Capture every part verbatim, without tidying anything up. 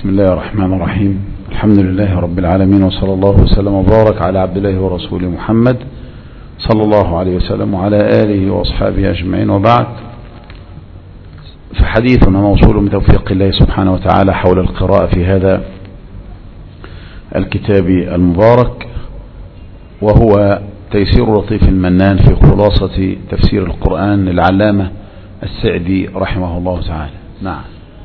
بسم الله الرحمن الرحيم. الحمد لله رب العالمين، وصلى الله وسلم وبارك على عبد الله ورسوله محمد صلى الله عليه وسلم وعلى آله وأصحابه أجمعين، وبعد، فحديثنا موصول بتوفيق الله سبحانه وتعالى حول القراءة في هذا الكتاب المبارك، وهو تيسير لطيف المنان في خلاصة تفسير القرآن للعلامة السعدي رحمه الله تعالى. نعم.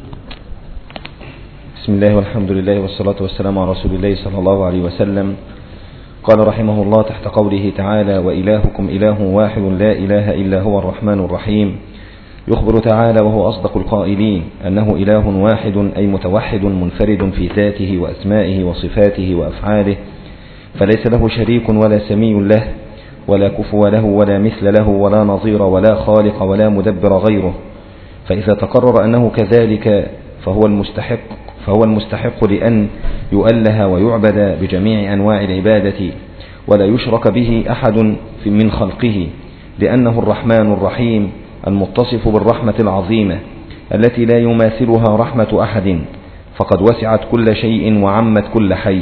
بسم الله والحمد لله والصلاة والسلام على رسول الله صلى الله عليه وسلم. قال رحمه الله تحت قوله تعالى: وإلهكم إله واحد لا إله إلا هو الرحمن الرحيم. يخبر تعالى وهو أصدق القائلين أنه إله واحد، أي متوحد منفرد في ذاته وأسمائه وصفاته وأفعاله، فليس له شريك ولا سمي له ولا كفو له ولا مثل له ولا نظير ولا خالق ولا مدبر غيره. فإذا تقرر أنه كذلك فهو المستحق فهو المستحق لأن يؤله ويعبد بجميع أنواع العبادة، ولا يشرك به أحد من خلقه، لأنه الرحمن الرحيم المتصف بالرحمة العظيمة التي لا يماثلها رحمة أحد، فقد وسعت كل شيء وعمت كل حي.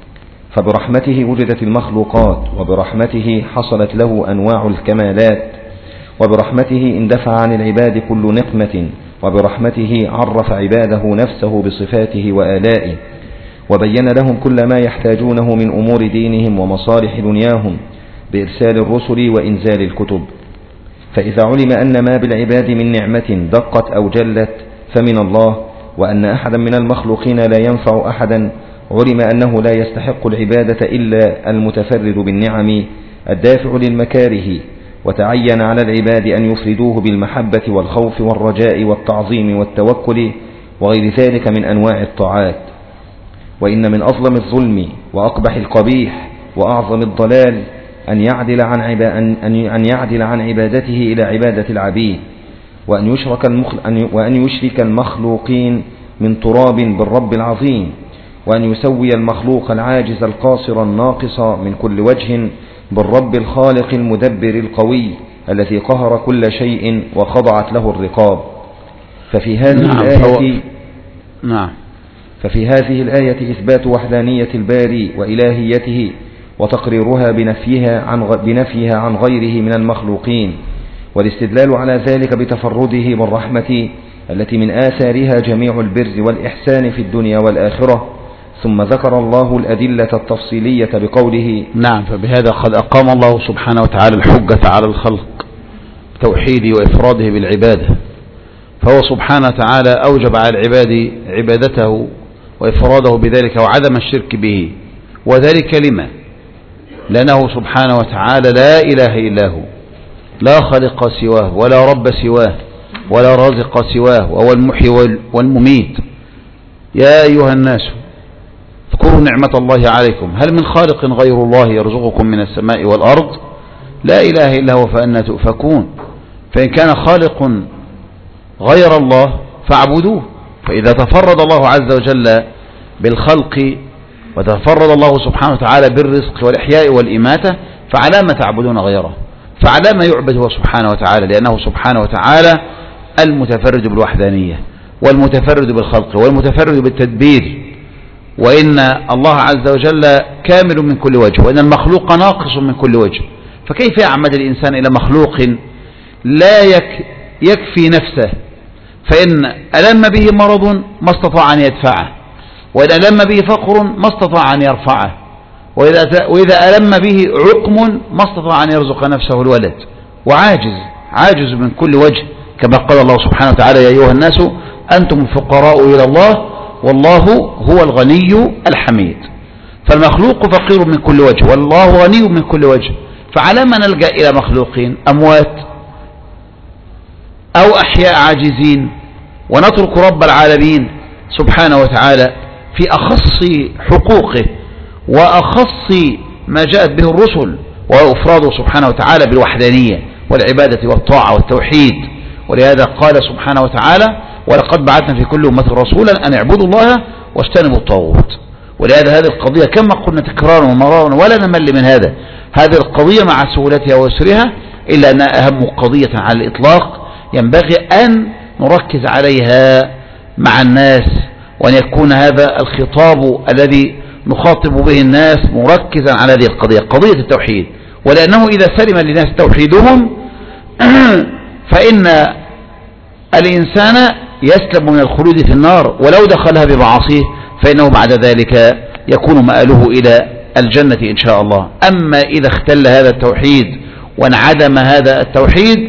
فبرحمته وجدت المخلوقات، وبرحمته حصلت له أنواع الكمالات، وبرحمته اندفع عن العباد كل نقمة، وبرحمته عرف عباده نفسه بصفاته وآلائه، وبين لهم كل ما يحتاجونه من أمور دينهم ومصالح دنياهم بإرسال الرسل وإنزال الكتب. فإذا علم أن ما بالعباد من نعمة دقت أو جلت فمن الله، وأن أحدا من المخلوقين لا ينفع أحدا، علم أنه لا يستحق العبادة إلا المتفرد بالنعم الدافع للمكاره، وتعين على العباد أن يفردوه بالمحبة والخوف والرجاء والتعظيم والتوكل وغير ذلك من أنواع الطاعات. وإن من أظلم الظلم وأقبح القبيح وأعظم الضلال أن يعدل عن, عبا أن يعدل عن عبادته إلى عبادة العبيد، وأن يشرك, وأن يشرك المخلوقين من تراب بالرب العظيم، وأن يسوي المخلوق العاجز القاصر الناقص من كل وجه بالرب الخالق المدبر القوي الذي قهر كل شيء وخضعت له الرقاب. ففي هذه نعم الآية نعم ففي هذه الآية إثبات وحدانية الباري وإلهيته، وتقريرها بنفيها عن بنفيها عن غيره من المخلوقين، والاستدلال على ذلك بتفرده بالرحمة التي من آثارها جميع البر والإحسان في الدنيا والآخرة. ثم ذكر الله الأدلة التفصيلية بقوله: نعم. فبهذا قد أقام الله سبحانه وتعالى الحجة على الخلق توحيده وإفراده بالعبادة، فهو سبحانه وتعالى أوجب على العباد عبادته وإفراده بذلك وعدم الشرك به. وذلك لما؟ لأنه سبحانه وتعالى لا إله إلا هو، لا خالق سواه ولا رب سواه ولا رازق سواه، وهو المحيي والمميت. يا أيها الناس اذكروا نعمة الله عليكم، هل من خالق غير الله يرزقكم من السماء والأرض؟ لا إله إلا هو فأنى تؤفكون. فإن كان خالق غير الله فاعبدوه. فإذا تفرد الله عز وجل بالخلق، وتفرد الله سبحانه وتعالى بالرزق والإحياء والإماتة، فعلى ما تعبدون غيره؟ فعلى ما يعبد هو سبحانه وتعالى، لأنه سبحانه وتعالى المتفرد بالوحدانية والمتفرد بالخلق والمتفرد بالتدبير. وإن الله عز وجل كامل من كل وجه، وإن المخلوق ناقص من كل وجه. فكيف يعمد الإنسان إلى مخلوق لا يك يكفي نفسه؟ فإن ألم به مرض ما استطاع أن يدفعه، وإذا ألم به فقر ما استطاع أن يرفعه، وإذا, وإذا ألم به عقم ما استطاع أن يرزق نفسه الولد، وعاجز عاجز من كل وجه، كما قال الله سبحانه وتعالى: يا أيها الناس أنتم الفقراء إلى الله والله هو الغني الحميد. فالمخلوق فقير من كل وجه، والله غني من كل وجه. فعلى ما نلجأ إلى مخلوقين أموات أو أحياء عاجزين، ونترك رب العالمين سبحانه وتعالى في أخص حقوقه وأخص ما جاءت به الرسل، وإفراده سبحانه وتعالى بالوحدانية والعبادة والطاعة والتوحيد. ولهذا قال سبحانه وتعالى: ولقد بعثنا في كل أمة رسولا أن اعبدوا الله واجتنبوا الطاغوت. ولهذا هذه القضية كما قلنا تكرارا ومرارا ولا نمل من هذا، هذه القضية مع سهولتها ويسرها إلا أنها أهم قضية على الإطلاق ينبغي أن نركز عليها مع الناس وأن يكون هذا الخطاب الذي نخاطب به الناس مركزا على هذه القضية، قضية التوحيد. ولأنه إذا سلم للناس توحيدهم فإن الإنسان يسلم من الخلود في النار، ولو دخلها بمعاصيه فإنه بعد ذلك يكون مآله إلى الجنة إن شاء الله. أما إذا اختل هذا التوحيد وانعدم هذا التوحيد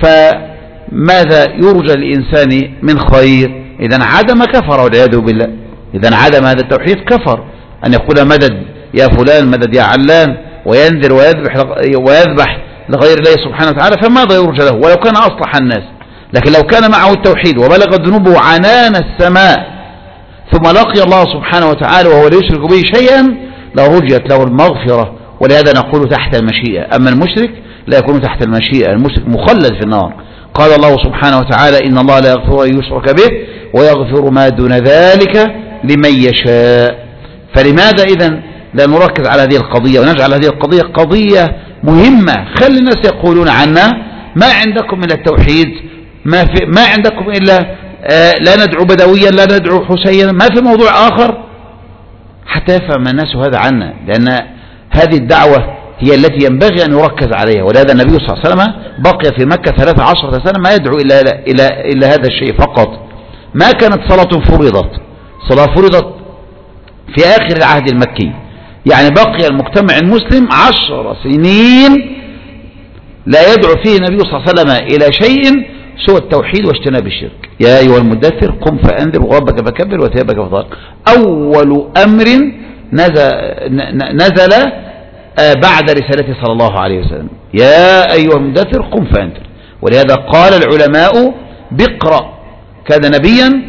فماذا يرجى للإنسان من خير؟ إذا انعدم كفر والعياذ بالله. إذا انعدم هذا التوحيد كفر، أن يقول مدد يا فلان، مدد يا علان، وينذر ويذبح ويذبح لغير الله سبحانه وتعالى، فماذا يرجى له ولو كان أصلح الناس؟ لكن لو كان معه التوحيد وبلغ ذنوبه عنان السماء ثم لقي الله سبحانه وتعالى وهو لا يشرك به شيئا لرجيت له المغفرة، ولهذا نقول تحت المشيئة. أما المشرك لا يكون تحت المشيئة، المشرك مخلد في النار. قال الله سبحانه وتعالى إن الله لا يغفر أن يشرك به ويغفر ما دون ذلك لمن يشاء. فلماذا إذن لا نركز على هذه القضية ونجعل هذه القضية قضية مهمة؟ خلي الناس يقولون عنا ما عندكم من التوحيد، ما, في ما عندكم إلا آه لا ندعو بدويا لا ندعو حسينا، ما في موضوع آخر، حتى يفهم الناس هذا عنا. لأن هذه الدعوة هي التي ينبغي أن يركز عليها. ولهذا النبي صلى الله عليه وسلم بقي في مكة ثلاث عشرة سنة ما يدعو إلى, إلى, إلى هذا الشيء فقط. ما كانت صلاة فرضت، صلاة فرضت في آخر العهد المكي، يعني بقي المجتمع المسلم عشر سنين لا يدعو فيه النبي صلى الله عليه وسلم إلى شيء سوى التوحيد واجتناب الشرك. يا أيها المدثر قم فأنذر وربك فكبر وثيابك فطهر. أول أمر نزل, نزل بعد رسالته صلى الله عليه وسلم، يا أيها المدثر قم فأنذر. ولهذا قال العلماء بقرأ كان نبيا،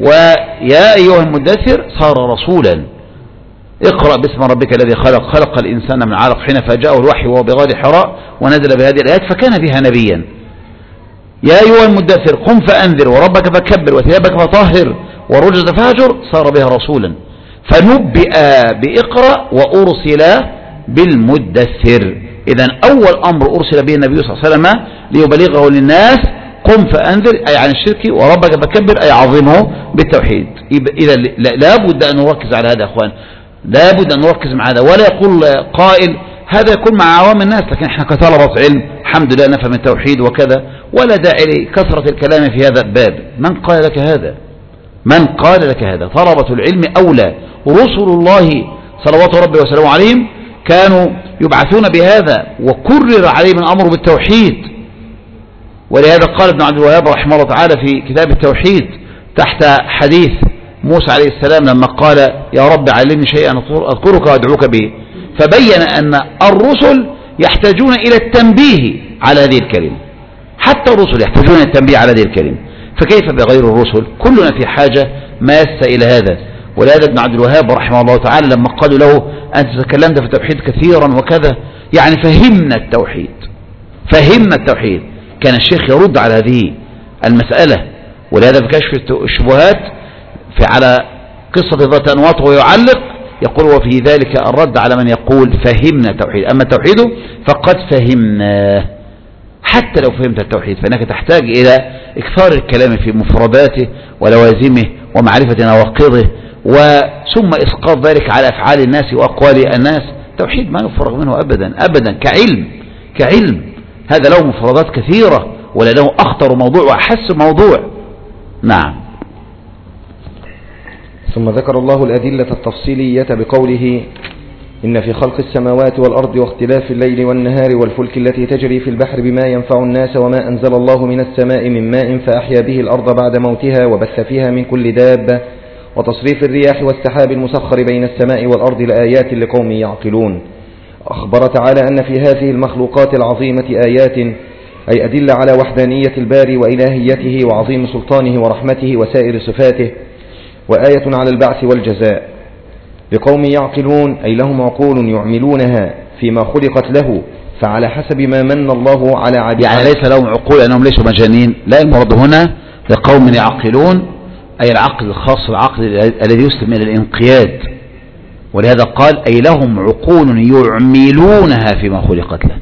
ويا أيها المدثر صار رسولا. اقرأ باسم ربك الذي خلق، خلق الإنسان من علق، حين فجاءه الوحي وهو بغار حراء ونزل بهذه الآيات فكان فيها نبيا. يا أيها المدثر قم فأنذر وربك فكبر وثيابك فطهر والرجز فهجر، صار بها رسولا. فنبئ بإقرأ وأرسل بالمدثر. إذن أول أمر أرسل به النبي صلى الله عليه وسلم ليبلغه للناس قم فأنذر، أي عن الشرك، وربك فكبر أي عظمه بالتوحيد. إذا لابد أن نركز على هذا يا أخوان، لابد أن نركز مع هذا. ولا يقول قائل هذا يكون مع عوام الناس، لكن احنا كطلبة علم الحمد لله نفهم التوحيد وكذا، ولا داعي لكثرة الكلام في هذا الباب. من قال لك هذا؟ من قال لك هذا؟ طلبة العلم أولى. رسل الله صلوات ربي وسلامه عليهم كانوا يبعثون بهذا، وكرر عليهم الأمر بالتوحيد. ولهذا قال ابن عبد الوهاب رحمه الله تعالى في كتاب التوحيد تحت حديث موسى عليه السلام لما قال يا رب علمني شيئا أذكرك وأدعوك به، فبين أن الرسل يحتاجون إلى التنبيه على هذه الكلمة، حتى الرسل يحتاجون إلى التنبيه على هذه الكلمة، فكيف بغير الرسل؟ كلنا في حاجة ماسة إلى هذا. ولهذا ابن عبد الوهاب رحمه الله تعالى لما قالوا له أنت تكلمت في التوحيد كثيرا وكذا، يعني فهمنا التوحيد، فهمنا التوحيد. كان الشيخ يرد على هذه المسألة. ولهذا في كشف الشبهات في على قصة ذات أنواط ويعلق يقول وفي ذلك الرد على من يقول فهمنا التوحيد، أما التوحيد فقد فهمناه. حتى لو فهمت التوحيد فإنك تحتاج إلى إكثار الكلام في مفرداته ولوازمه ومعرفة نواقضه، وثم إسقاط ذلك على أفعال الناس وأقوال الناس. التوحيد ما يفرغ منه أبدا أبدا كعلم كعلم هذا له مفردات كثيرة، ولا له أخطر موضوع وأحس موضوع. نعم. ثم ذكر الله الأدلة التفصيلية بقوله إن في خلق السماوات والأرض واختلاف الليل والنهار والفلك التي تجري في البحر بما ينفع الناس وما أنزل الله من السماء من ماء فأحيا به الأرض بعد موتها وبث فيها من كل دابة وتصريف الرياح والسحاب المسخر بين السماء والأرض لآيات لقوم يعقلون. أخبر تعالى أن في هذه المخلوقات العظيمة آيات، أي أدل على وحدانية الباري وإلهيته وعظيم سلطانه ورحمته وسائر صفاته، وآية على البعث والجزاء لقوم يعقلون، أي لهم عقول يعملونها فيما خلقت له، فعلى حسب ما من الله على عباده. يعني ليس لهم عقول أنهم ليسوا مجانين، لا، المراد هنا لقوم يعقلون أي العقل الخاص، العقل الذي يسلم إلى الانقياد. ولهذا قال أي لهم عقول يعملونها فيما خلقت له،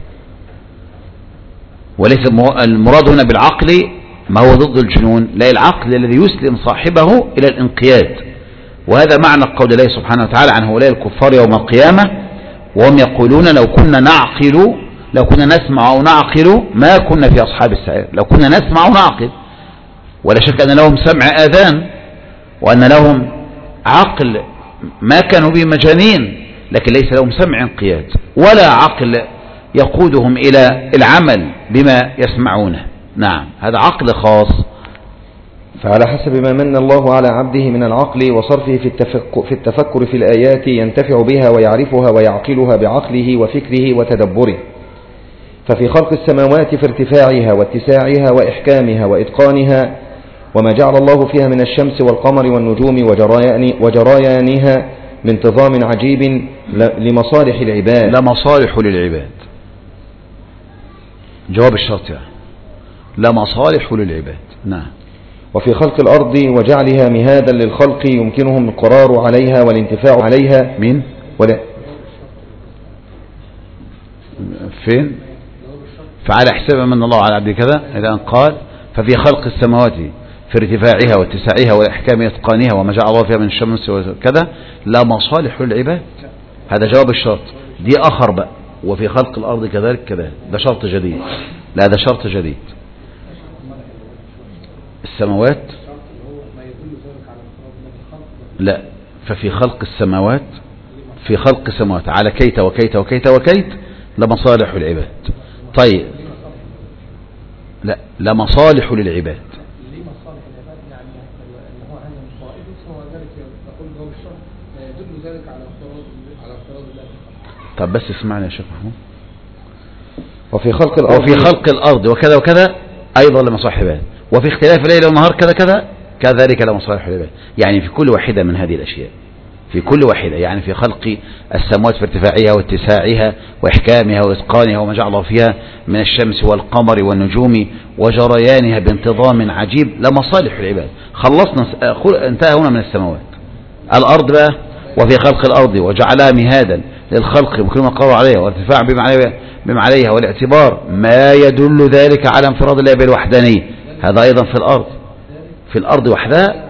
وليس المراد هنا بالعقل ما هو ضد الجنون، لا، العقل الذي يسلم صاحبه إلى الانقياد. وهذا معنى قول الله سبحانه وتعالى عن هؤلاء الكفار يوم القيامة وهم يقولون لو كنا نعقل لو كنا نسمع أو نعقل ما كنا في أصحاب السعير. لو كنا نسمع أو نعقل، ولا شك أن لهم سمع آذان وأن لهم عقل ما كانوا به مجانين، لكن ليس لهم سمع انقياد ولا عقل يقودهم إلى العمل بما يسمعونه. نعم، هذا عقل خاص. فعلى حسب ما من الله على عبده من العقل وصرفه في التفكر في, التفكر في الآيات ينتفع بها ويعرفها ويعقلها بعقله وفكره وتدبره. ففي خلق السماوات في ارتفاعها واتساعها وإحكامها وإتقانها وما جعل الله فيها من الشمس والقمر والنجوم وجريان وجريانها بانتظام عجيب لمصالح العباد. لمصالح للعباد، جواب الشرط يعني لمصالح للعباد. نعم. وفي خلق الأرض وجعلها مهادا للخلق يمكنهم القرار عليها والانتفاع عليها. من ولا فين؟ فعلى حساب من الله على عبده كذا إذا أن قال ففي خلق السماوات في ارتفاعها واتساعها والإحكام إتقانها وما جعل الله فيها من الشمس وكذا لا مصالح للعباد. هذا جواب الشرط. دي آخر بقى. وفي خلق الأرض كذلك كذا، ده شرط جديد. لا ده شرط جديد. السماوات لا، ففي خلق السماوات في خلق السماوات على كيت وكيت وكيت وكيت لمصالح العباد. طيب لا لمصالح للعباد. طب بس اسمعني يا شيخ محمود. وفي خلق الأرض وفي خلق الأرض وكذا وكذا أيضا لمصالح العباد، وفي اختلاف الليل والنهار كذا كذا كذلك لمصالح العباد. يعني في كل واحدة من هذه الأشياء، في كل واحدة، يعني في خلق السماوات في ارتفاعها واتساعها وإحكامها وإتقانها وما جعل الله فيها من الشمس والقمر والنجوم وجريانها بانتظام عجيب لمصالح العباد. خلصنا، انتهى هنا من السماوات. الأرض بقى وفي خلق الأرض وجعلها مهادا للخلق بكل ما قرر عليها وارتفاع بما عليها والاعتبار ما يدل ذلك على انفراد الله بالوحدانية. هذا أيضا في الأرض، في الأرض وحدها.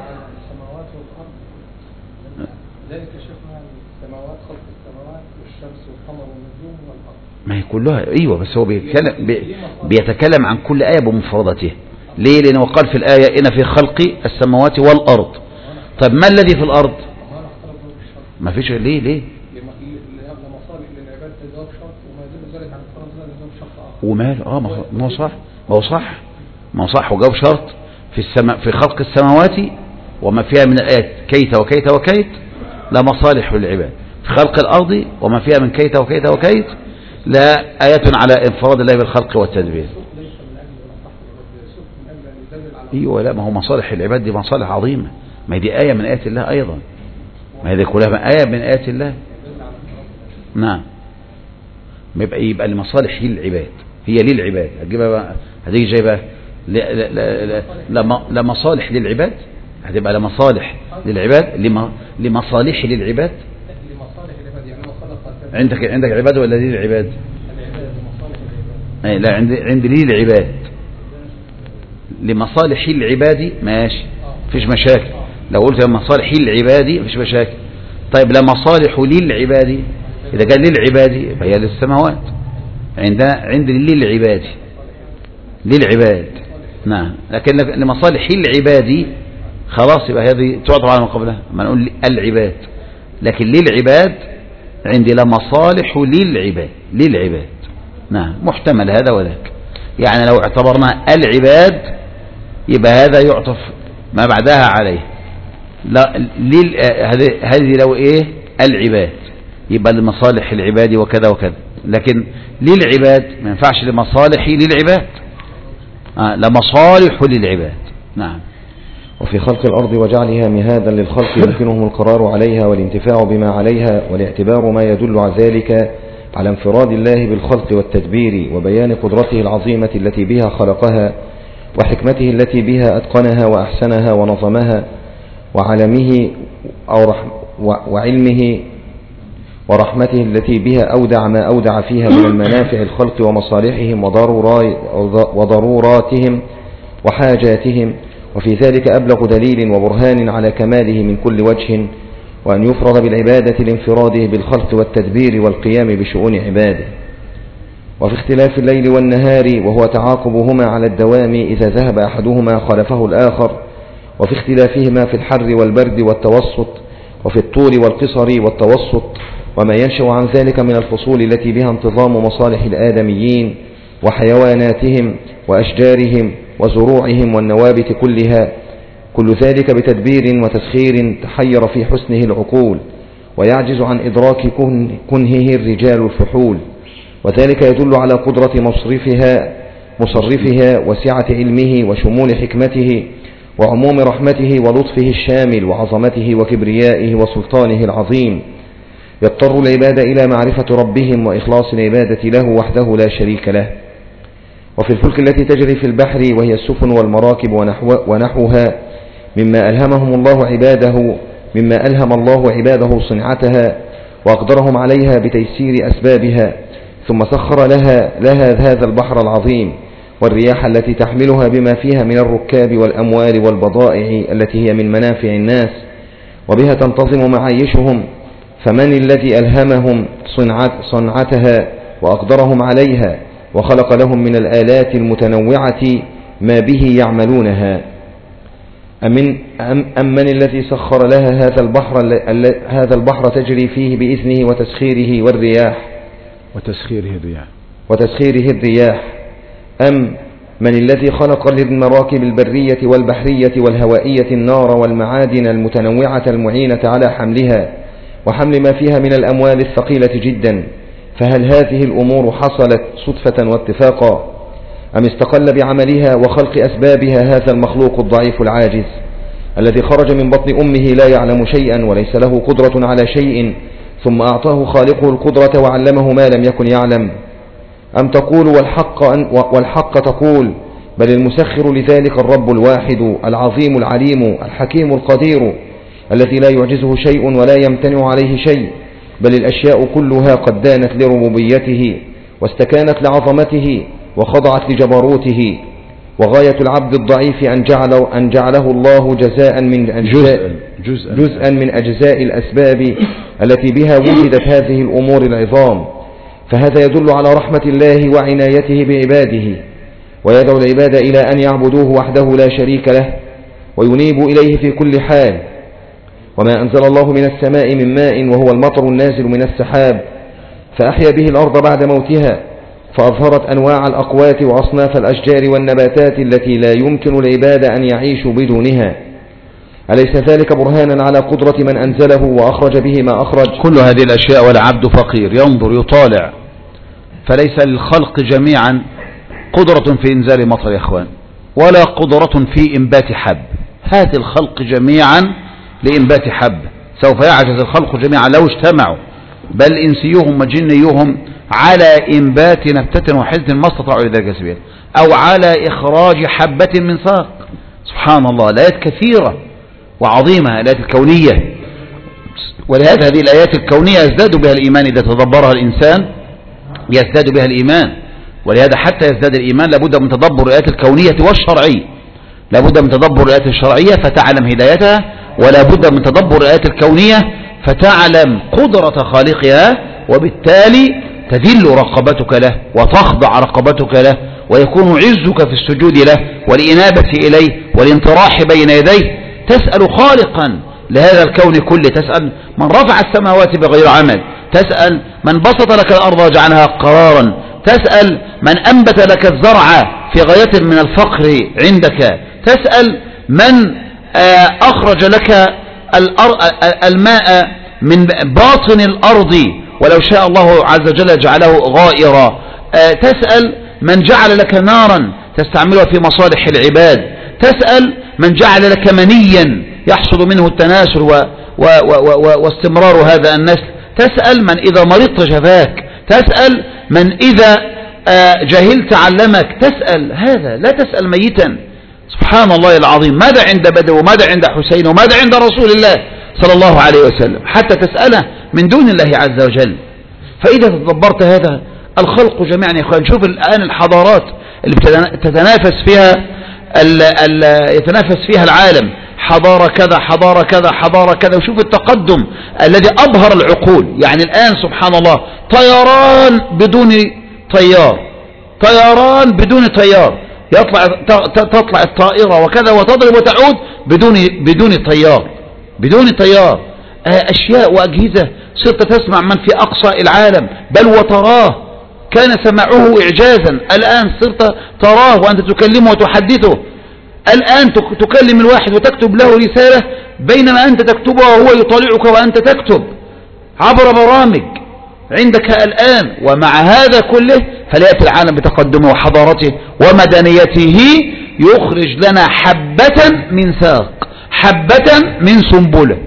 ما هي كلها ايوه، بس هو بيتكلم بيتكلم عن كل آية بمفرداتها. ليه؟ لأنه قال في الآية إن في خلق السماوات والأرض. طيب ما الذي في الأرض؟ ما فيش. ليه ليه ومال اه ما هو صح ما هو صح ما هو صح وجاوب شرط في السماء في خلق السماوات وما فيها من الآيات كيت وكيت وكيت لا مصالح للعباد. في خلق الأرض وما فيها من كيت وكيت وكيت لا آيات على انفراد الله بالخلق والتدبير. ايوه لا، ما هو مصالح العباد دي مصالح عظيمة، ما هي دي آية من آيات الله أيضا، ما هي دي كلها آية من آيات الله. نعم. يبقى يبقى لمصالح للعباد، هي للعباد. هتجيبها بقى، هتيجي جايبها لمصالح للعباد، هتبقى لمصالح للعباد لمصالح للعباد. عندك عندك عباد ولا لي العباد؟ لا عندي عندي لي العباد. لمصالح العباد ماشي مفيش مشاكل. لو قلت لمصالح العباد مفيش مشاكل. طيب لمصالح للعباد، إذا قال للعباد فهي للسماوات. عندنا عند للعباد للعباد. نعم. لكن لمصالح العباد خلاص يبقى هذه تعطف على ما قبلها، ما نقول العباد. لكن للعباد عندي لمصالح للعباد للعباد. نعم محتمل هذا وذاك. يعني لو اعتبرنا العباد يبقى هذا يعطف ما بعدها عليه. لا لل هذه لو ايه العباد يبقى لمصالح العباد وكذا وكذا. لكن للعباد ما ينفعش لمصالح للعباد. آه لمصالح للعباد. نعم. وفي خلق الأرض وجعلها مهادا للخلق يمكنهم القرار عليها والانتفاع بما عليها والاعتبار ما يدل على ذلك على انفراد الله بالخلق والتدبير وبيان قدرته العظيمة التي بها خلقها وحكمته التي بها أتقنها وأحسنها ونظمها وعلمه أو رحم وعلمه ورحمته التي بها أودع ما أودع فيها من المنافع الخلق ومصالحهم وضروراتهم وحاجاتهم. وفي ذلك أبلغ دليل وبرهان على كماله من كل وجه وأن يفرض بالعبادة لانفراده بالخلق والتدبير والقيام بشؤون عباده. وفي اختلاف الليل والنهار وهو تعاقبهما على الدوام إذا ذهب أحدهما خلفه الآخر، وفي اختلافهما في الحر والبرد والتوسط، وفي الطول والقصر والتوسط، وما ينشأ عن ذلك من الفصول التي بها انتظام مصالح الآدميين وحيواناتهم وأشجارهم وزروعهم والنوابت كلها، كل ذلك بتدبير وتسخير تحير في حسنه العقول ويعجز عن إدراك كنهه الرجال الفحول. وذلك يدل على قدرة مصرفها مصرفها وسعة علمه وشمول حكمته وعموم رحمته ولطفه الشامل وعظمته وكبريائه وسلطانه العظيم. يضطر العباد إلى معرفة ربهم وإخلاص العبادة له وحده لا شريك له. وفي الفلك التي تجري في البحر وهي السفن والمراكب ونحو ونحوها مما ألهمهم الله عباده مما ألهم الله عباده صنعتها وأقدرهم عليها بتيسير أسبابها، ثم سخر لها لها هذا البحر العظيم والرياح التي تحملها بما فيها من الركاب والأموال والبضائع التي هي من منافع الناس وبها تنتظم معايشهم. فمن الذي ألهمهم صنعتها وأقدرهم عليها وخلق لهم من الآلات المتنوعة ما به يعملونها؟ أمن, أم من الذي سخر لها هذا البحر هذا البحر تجري فيه بإذنه وتسخيره والرياح وتسخيره الرياح وتسخيره الرياح أم من الذي خلق للمراكب البرية والبحرية والهوائية النار والمعادن المتنوعة المعينة على حملها وحمل ما فيها من الأموال الثقيلة جدا؟ فهل هذه الأمور حصلت صدفة واتفاقا أم استقل بعملها وخلق أسبابها هذا المخلوق الضعيف العاجز الذي خرج من بطن أمه لا يعلم شيئا وليس له قدرة على شيء، ثم أعطاه خالقه القدرة وعلمه ما لم يكن يعلم؟ أم تقول والحق, والحق تقول بل المسخر لذلك الرب الواحد العظيم العليم الحكيم القدير الذي لا يعجزه شيء ولا يمتنع عليه شيء، بل الأشياء كلها قد دانت لربوبيته واستكانت لعظمته وخضعت لجبروته، وغاية العبد الضعيف أن جعله, أن جعله الله جزاء من أجزاء جزءا, جزءا من أجزاء الأسباب التي بها وجدت هذه الأمور العظام. فهذا يدل على رحمة الله وعنايته بعباده، ويدعو العباد إلى أن يعبدوه وحده لا شريك له وينيبوا إليه في كل حال. وما أنزل الله من السماء من ماء وهو المطر النازل من السحاب فأحيا به الأرض بعد موتها، فأظهرت أنواع الأقوات وأصناف الأشجار والنباتات التي لا يمكن العباد أن يعيشوا بدونها. أليس ذلك برهانا على قدرة من أنزله وأخرج به ما أخرج؟ كل هذه الأشياء والعبد فقير ينظر يطالع، فليس للخلق جميعا قدرة في إنزال مطر يا أخوان، ولا قدرة في إنبات حب. هات الخلق جميعا لإنبات حب، سوف يعجز الخلق جميعا لو اجتمعوا، بل إنسيهم وجنيهم على إنبات نبتة واحدة ما استطاعوا ذلك سبيلا، أو على إخراج حبة من ساق. سبحان الله، الآيات كثيرة وعظيمة، الآيات الكونية. ولهذا هذه الآيات الكونية يزداد بها الإيمان إذا تدبرها الإنسان، يزداد بها الإيمان. ولهذا حتى يزداد الإيمان لابد من تدبر الآيات الكونية والشرعية، لابد من تدبر الآيات الشرعية فتعلم هدايتها، ولا بد من تدبر الآيات الكونية فتعلم قدرة خالقها، وبالتالي تذل رقبتك له وتخضع رقبتك له، ويكون عزك في السجود له والإنابة إليه والانطراح بين يديه. تسأل خالقا لهذا الكون كله، تسأل من رفع السماوات بغير عمل، تسأل من بسط لك الأرض وجعلها قرارا، تسأل من أنبت لك الزرع في غاية من الفقر عندك، تسأل من أخرج لك الماء من باطن الأرض ولو شاء الله عز وجل جعله غائرا، تسأل من جعل لك نارا تستعملها في مصالح العباد، تسأل من جعل لك منيا يحصل منه التناسل و و و واستمرار هذا النسل، تسأل من إذا مرضت شفاك، تسأل من إذا جهلت علمك، تسأل هذا، لا تسأل ميتا. سبحان الله العظيم، ماذا عند بدر وماذا عند حسين وماذا عند رسول الله صلى الله عليه وسلم حتى تسأله من دون الله عز وجل؟ فإذا تدبرت هذا الخلق جميعا يا أخوان، شوف الآن الحضارات اللي تتنافس فيها ال ال يتنافس فيها العالم حضارة كذا حضارة كذا حضارة كذا. وشوف التقدم الذي أبهر العقول. يعني الآن سبحان الله طيران بدون طيار، طيران بدون طيار، يطلع تطلع الطائرة وكذا وتضرب وتعود بدون بدون طيار، بدون طيار. أشياء وأجهزة صرت تسمع من في أقصى العالم بل وتراه، كان سماعه إعجازا، الآن صرت تراه وأنت تكلمه وتحدثه. الآن تكلم الواحد وتكتب له رسالة بينما أنت تكتبها وهو يطالعك وأنت تكتب عبر برامج عندك الآن. ومع هذا كله فليأتي العالم بتقدمه وحضارته ومدنيته يخرج لنا حبة من ساق، حبة من سنبلة،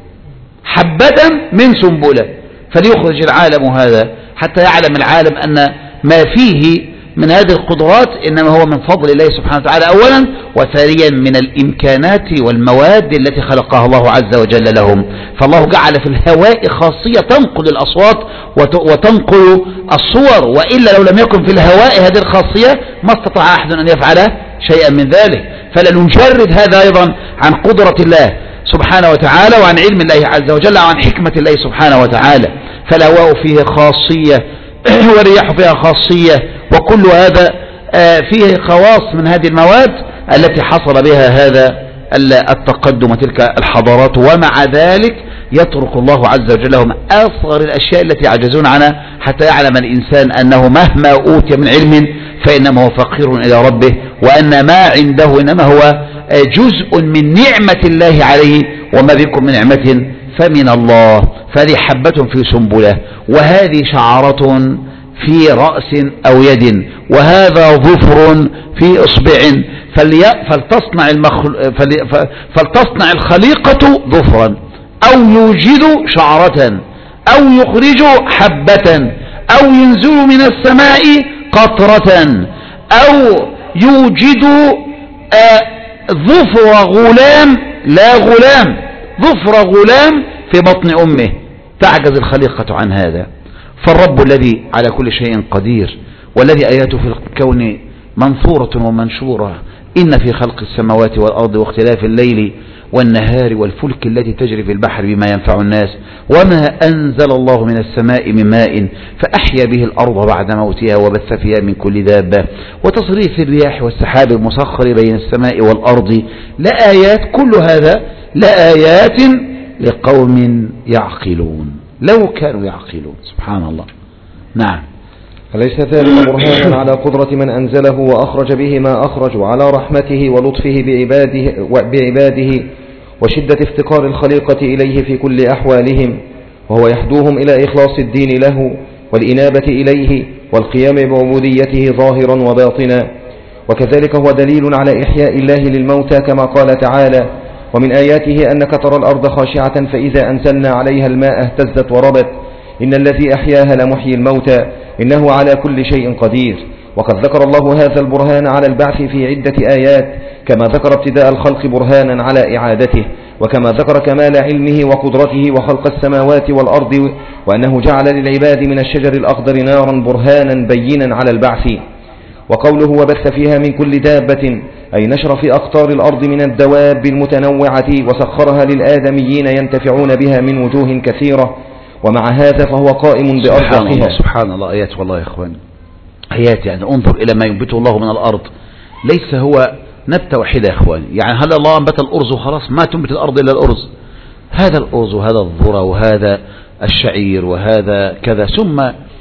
حبة من سنبلة. فليخرج العالم هذا حتى يعلم العالم أن ما فيه من هذه القدرات إنما هو من فضل الله سبحانه وتعالى أولا، وثانيا من الإمكانات والمواد التي خلقها الله عز وجل لهم. فالله جعل في الهواء خاصية تنقل الأصوات وتنقل الصور، وإلا لو لم يكن في الهواء هذه الخاصية ما استطاع أحد أن يفعل شيئا من ذلك. فلنجرد هذا أيضا عن قدرة الله سبحانه وتعالى وعن علم الله عز وجل وعن حكمة الله سبحانه وتعالى. فالهواء فيه خاصية والرياح فيها خاصية، وكل هذا فيه خواص من هذه المواد التي حصل بها هذا التقدم وتلك الحضارات. ومع ذلك يترك الله عز وجل لهم أصغر الأشياء التي يعجزون عنها حتى يعلم الإنسان أنه مهما أوتي من علم فإنما هو فقير إلى ربه، وأن ما عنده إنما هو جزء من نعمة الله عليه، وما بكم من نعمة فمن الله. فهذه حبة في سنبلة، وهذه شعرة في رأس أو يد، وهذا ظفر في إصبع. فلتصنع, المخل... فلتصنع الخليقة ظفرا، أو يوجد شعرة، أو يخرج حبة، أو ينزل من السماء قطرة، أو يوجد ظفر غلام، لا غلام، ظفر غلام في بطن أمه. تعجز الخليقة عن هذا. فالرب الذي على كل شيء قدير، والذي آياته في الكون منثورة ومنشورة، إن في خلق السماوات والأرض واختلاف الليل والنهار والفلك التي تجري في البحر بما ينفع الناس، وما أنزل الله من السماء من ماء فأحيا به الأرض بعد موتها وبث فيها من كل دابة، وتصريف الرياح والسحاب المسخر بين السماء والأرض لآيات، كل هذا لآيات لقوم يعقلون، لو كانوا يعقلون. سبحان الله. نعم. أليس ذلك برهانا على قدرة من أنزله وأخرج به ما أخرج، وعلى رحمته ولطفه بعباده, بعباده وشدة افتقار الخليقة إليه في كل أحوالهم، وهو يحدوهم إلى إخلاص الدين له والإنابة إليه والقيام بعبوديته ظاهرا وباطنا. وكذلك هو دليل على إحياء الله للموتى كما قال تعالى: ومن آياته أنك ترى الأرض خاشعة فإذا أنزلنا عليها الماء اهتزت وربت إن الذي أحياها لمحيي الموتى إنه على كل شيء قدير. وقد ذكر الله هذا البرهان على البعث في عدة آيات، كما ذكر ابتداء الخلق برهانا على إعادته، وكما ذكر كمال علمه وقدرته وخلق السماوات والأرض، وأنه جعل للعباد من الشجر الأخضر نارا برهانا بينا على البعث. وقوله وبث فيها من كل دابة أي نشر في أقطار الأرض من الدواب المتنوعة وسخرها للآدميين ينتفعون بها من وجوه كثيرة، ومع هذا فهو قائم بأرزاقها. سبحان الله سبحان الله. آيات والله يا إخوان، آيات. يعني انظر إلى ما ينبته الله من الأرض، ليس هو نبتة واحدة يا إخوان. يعني هل الله أنبت الأرز وخلاص؟ ما تنبت الأرض إلا الأرز، هذا الأرز وهذا الذرة وهذا الشعير وهذا كذا، ثم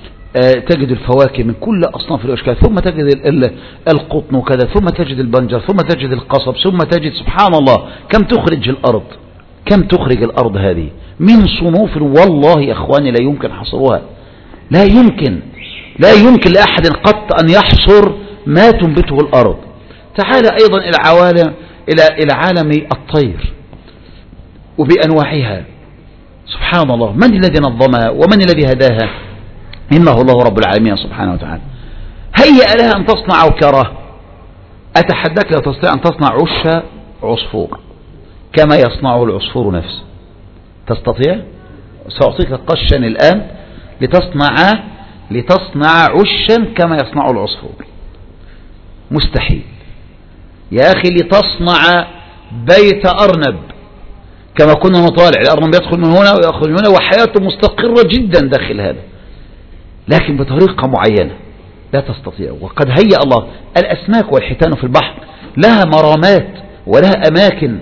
تجد الفواكه من كل أصناف الأشكال، ثم تجد القطن وكذا، ثم تجد البنجر، ثم تجد القصب، ثم تجد سبحان الله كم تخرج الأرض، كم تخرج الأرض هذه من صنوف والله يا إخواني لا يمكن حصرها، لا يمكن لا يمكن لأحد قط أن يحصر ما تنبته الأرض. تعال أيضا إلى عوالم إلى إلى عالم الطير وبأنواعها. سبحان الله، من الذي نظمها ومن الذي هداها؟ إنه الله رب العالمين سبحانه وتعالى. هيأ لها أن تصنع وكرة، أتحداك لا تستطيع أن تصنع عش عصفور كما يصنعه العصفور نفسه. تستطيع؟ سأعطيك قشا الآن لتصنع لتصنع عشا كما يصنع العصفور. مستحيل يا أخي. لتصنع بيت أرنب كما كنا نطالع، الأرنب يدخل من هنا ويخرج من هنا وحياته مستقرة جدا داخل هذا، لكن بطريقة معينة لا تستطيع. وقد هيأ الله الأسماك والحيتان في البحر لها مرامات ولها أماكن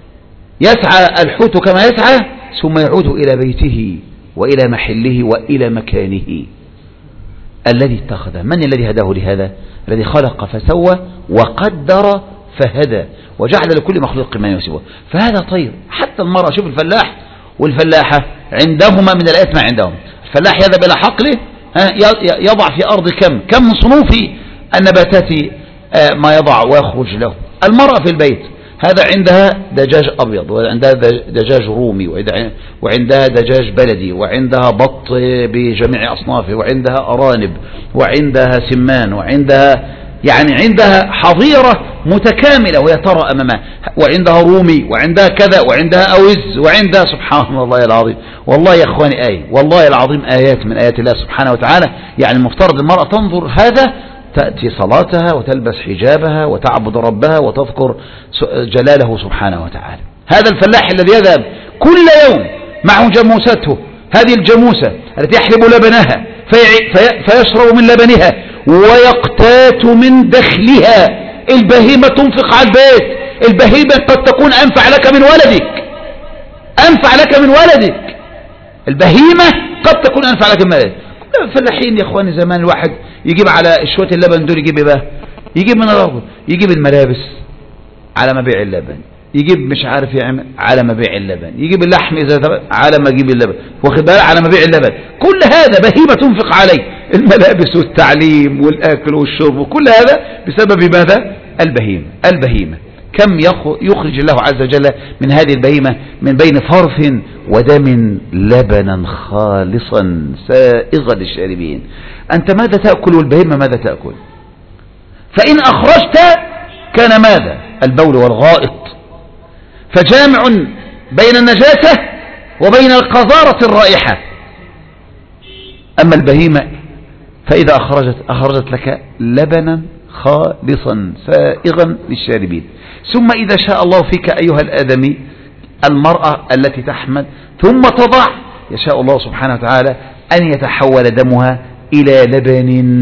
يسعى الحوت كما يسعى ثم يعود إلى بيته وإلى محله وإلى مكانه الذي اتخذه. من الذي هداه لهذا؟ الذي خلق فسوى وقدر فهدى وجعل لكل مخلوق ما يناسبه. فهذا طير. حتى المرأة، شوف الفلاح والفلاحة عندهما من الآيات ما عندهم. الفلاح يذهب إلى حقله يضع في أرض كم كم من صنوف النباتات ما يضع ويخرج له. المرأة في البيت هذا عندها دجاج أبيض وعندها دجاج رومي وعندها دجاج بلدي وعندها بط بجميع أصنافه وعندها أرانب وعندها سمان وعندها يعني عندها حظيرة متكاملة وهي ترى أمامها، وعندها رومي وعندها كذا وعندها أوز وعندها سبحان الله العظيم. والله يا أخواني آية، والله العظيم آيات من آيات الله سبحانه وتعالى. يعني المفترض المرأة تنظر هذا، تأتي صلاتها وتلبس حجابها وتعبد ربها وتذكر جلاله سبحانه وتعالى. هذا الفلاح الذي يذهب كل يوم معه جاموسته، هذه الجاموسة التي يحلب لبنها في فيشرب من لبنها ويقتات من دخلها. البهيمة تنفق على البيت، البهيمة قد تكون أنفع لك من ولدك، أنفع لك من ولدك. البهيمة قد تكون أنفع لك من ولدك. فلاحين يا اخواني زمان الواحد يجيب على شوية اللبن دول يجيب بقى، يجيب من الرغم، يجيب الملابس على مبيع اللبن، يجيب مش عارف يعمل على مبيع اللبن، يجيب اللحم إذا على ما يجيب اللبن، واخد بالك على مبيع اللبن. كل هذا بهيمة تنفق عليه، الملابس والتعليم والأكل والشرب وكل هذا بسبب ماذا؟ البهيمة. البهيمة كم يخرج الله عز وجل من هذه البهيمة من بين فرث ودم لبنا خالصا سائغا للشاربين. أنت ماذا تأكل والبهيمة ماذا تأكل؟ فإن أخرجت كان ماذا؟ البول والغائط، فجامع بين النجاسة وبين القذارة الرائحة. أما البهيمة فإذا أخرجت أخرجت لك لبنا خالصا سائغا للشاربين. ثم إذا شاء الله فيك أيها الآدمي المرأة التي تحمل ثم تضع، يشاء الله سبحانه وتعالى أن يتحول دمها إلى لبن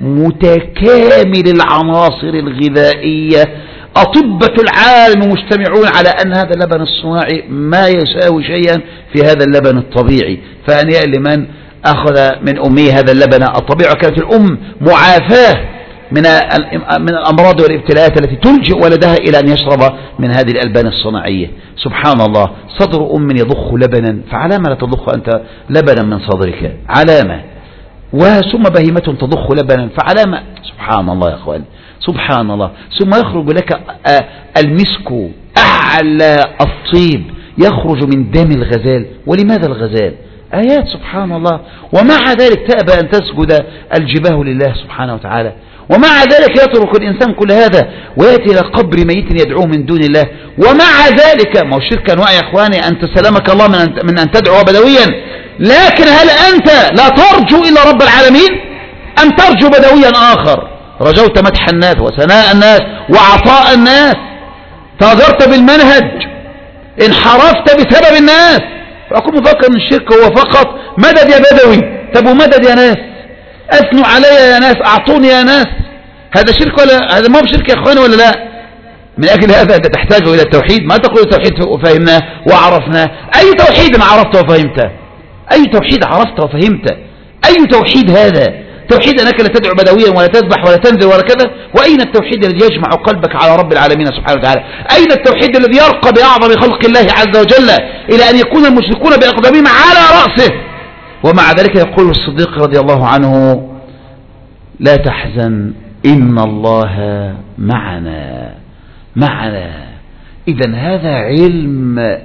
متكامل العناصر الغذائية. أطبة العالم مجتمعون على أن هذا اللبن الصناعي ما يساوي شيئا في هذا اللبن الطبيعي. فهنيئا لمن أخذ من أمه هذا اللبن الطبيعي. كانت الأم معافاة من من الأمراض والابتلاءات التي تلجئ ولدها إلى أن يشرب من هذه الألبان الصناعية. سبحان الله، صدر أم يضخ لبنا، فعلامة لا تضخ أنت لبنا من صدرك؟ علامة. وثم بهيمة تضخ لبنا، فعلامة. سبحان الله يا أخوان، سبحان الله. ثم يخرج لك المسك أعلى الطيب يخرج من دم الغزال. ولماذا الغزال؟ آيات سبحان الله. ومع ذلك تأبى أن تسجد الجباه لله سبحانه وتعالى، ومع ذلك يترك الإنسان كل هذا ويأتي إلى قبر ميت يدعوه من دون الله. ومع ذلك ما هو الشرك أنواع يا إخواني، أنت سلامك الله من أن, من أن تدعو بدويا، لكن هل أنت لا ترجو إلا رب العالمين أم ترجو بدويا آخر؟ رجوت مدح الناس وثناء الناس وعطاء الناس، تاجرت بالمنهج، انحرفت بسبب الناس. فأكون مفكر أن الشرك هو فقط مدد يا بدوي. طب ومدد يا ناس، أثنوا علي يا ناس، أعطوني يا ناس. هذا شرك ولا هذا ما هو شرك يا إخواني ولا لا؟ من أجل هذا أنت تحتاج إلى التوحيد. ما تقول التوحيد وفهمناه وعرفناه. أي توحيد عرفته وفهمته؟ أي توحيد عرفته وفهمته؟ أي توحيد هذا؟ توحيد أنك لا تدعو بدويا ولا تذبح ولا تنذر ولا كذا. وأين التوحيد الذي يجمع قلبك على رب العالمين سبحانه وتعالى؟ أين التوحيد الذي يرقى بأعظم خلق الله عز وجل إلى أن يكون المشركون بأقدامهم على رأسه؟ ومع ذلك يقول الصديق رضي الله عنه: لا تحزن إن الله معنا. معنا. إذن هذا علم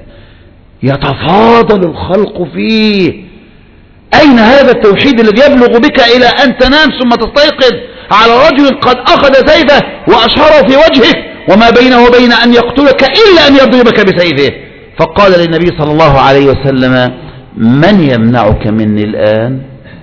يتفاضل الخلق فيه. أين هذا التوحيد الذي يبلغ بك إلى أن تنام ثم تستيقظ على رجل قد أخذ سيفه وأشهره في وجهك وما بينه وبين أن يقتلك إلا أن يضربك بسيفه؟ فقال للنبي صلى الله عليه وسلم: من يمنعك مني الآن؟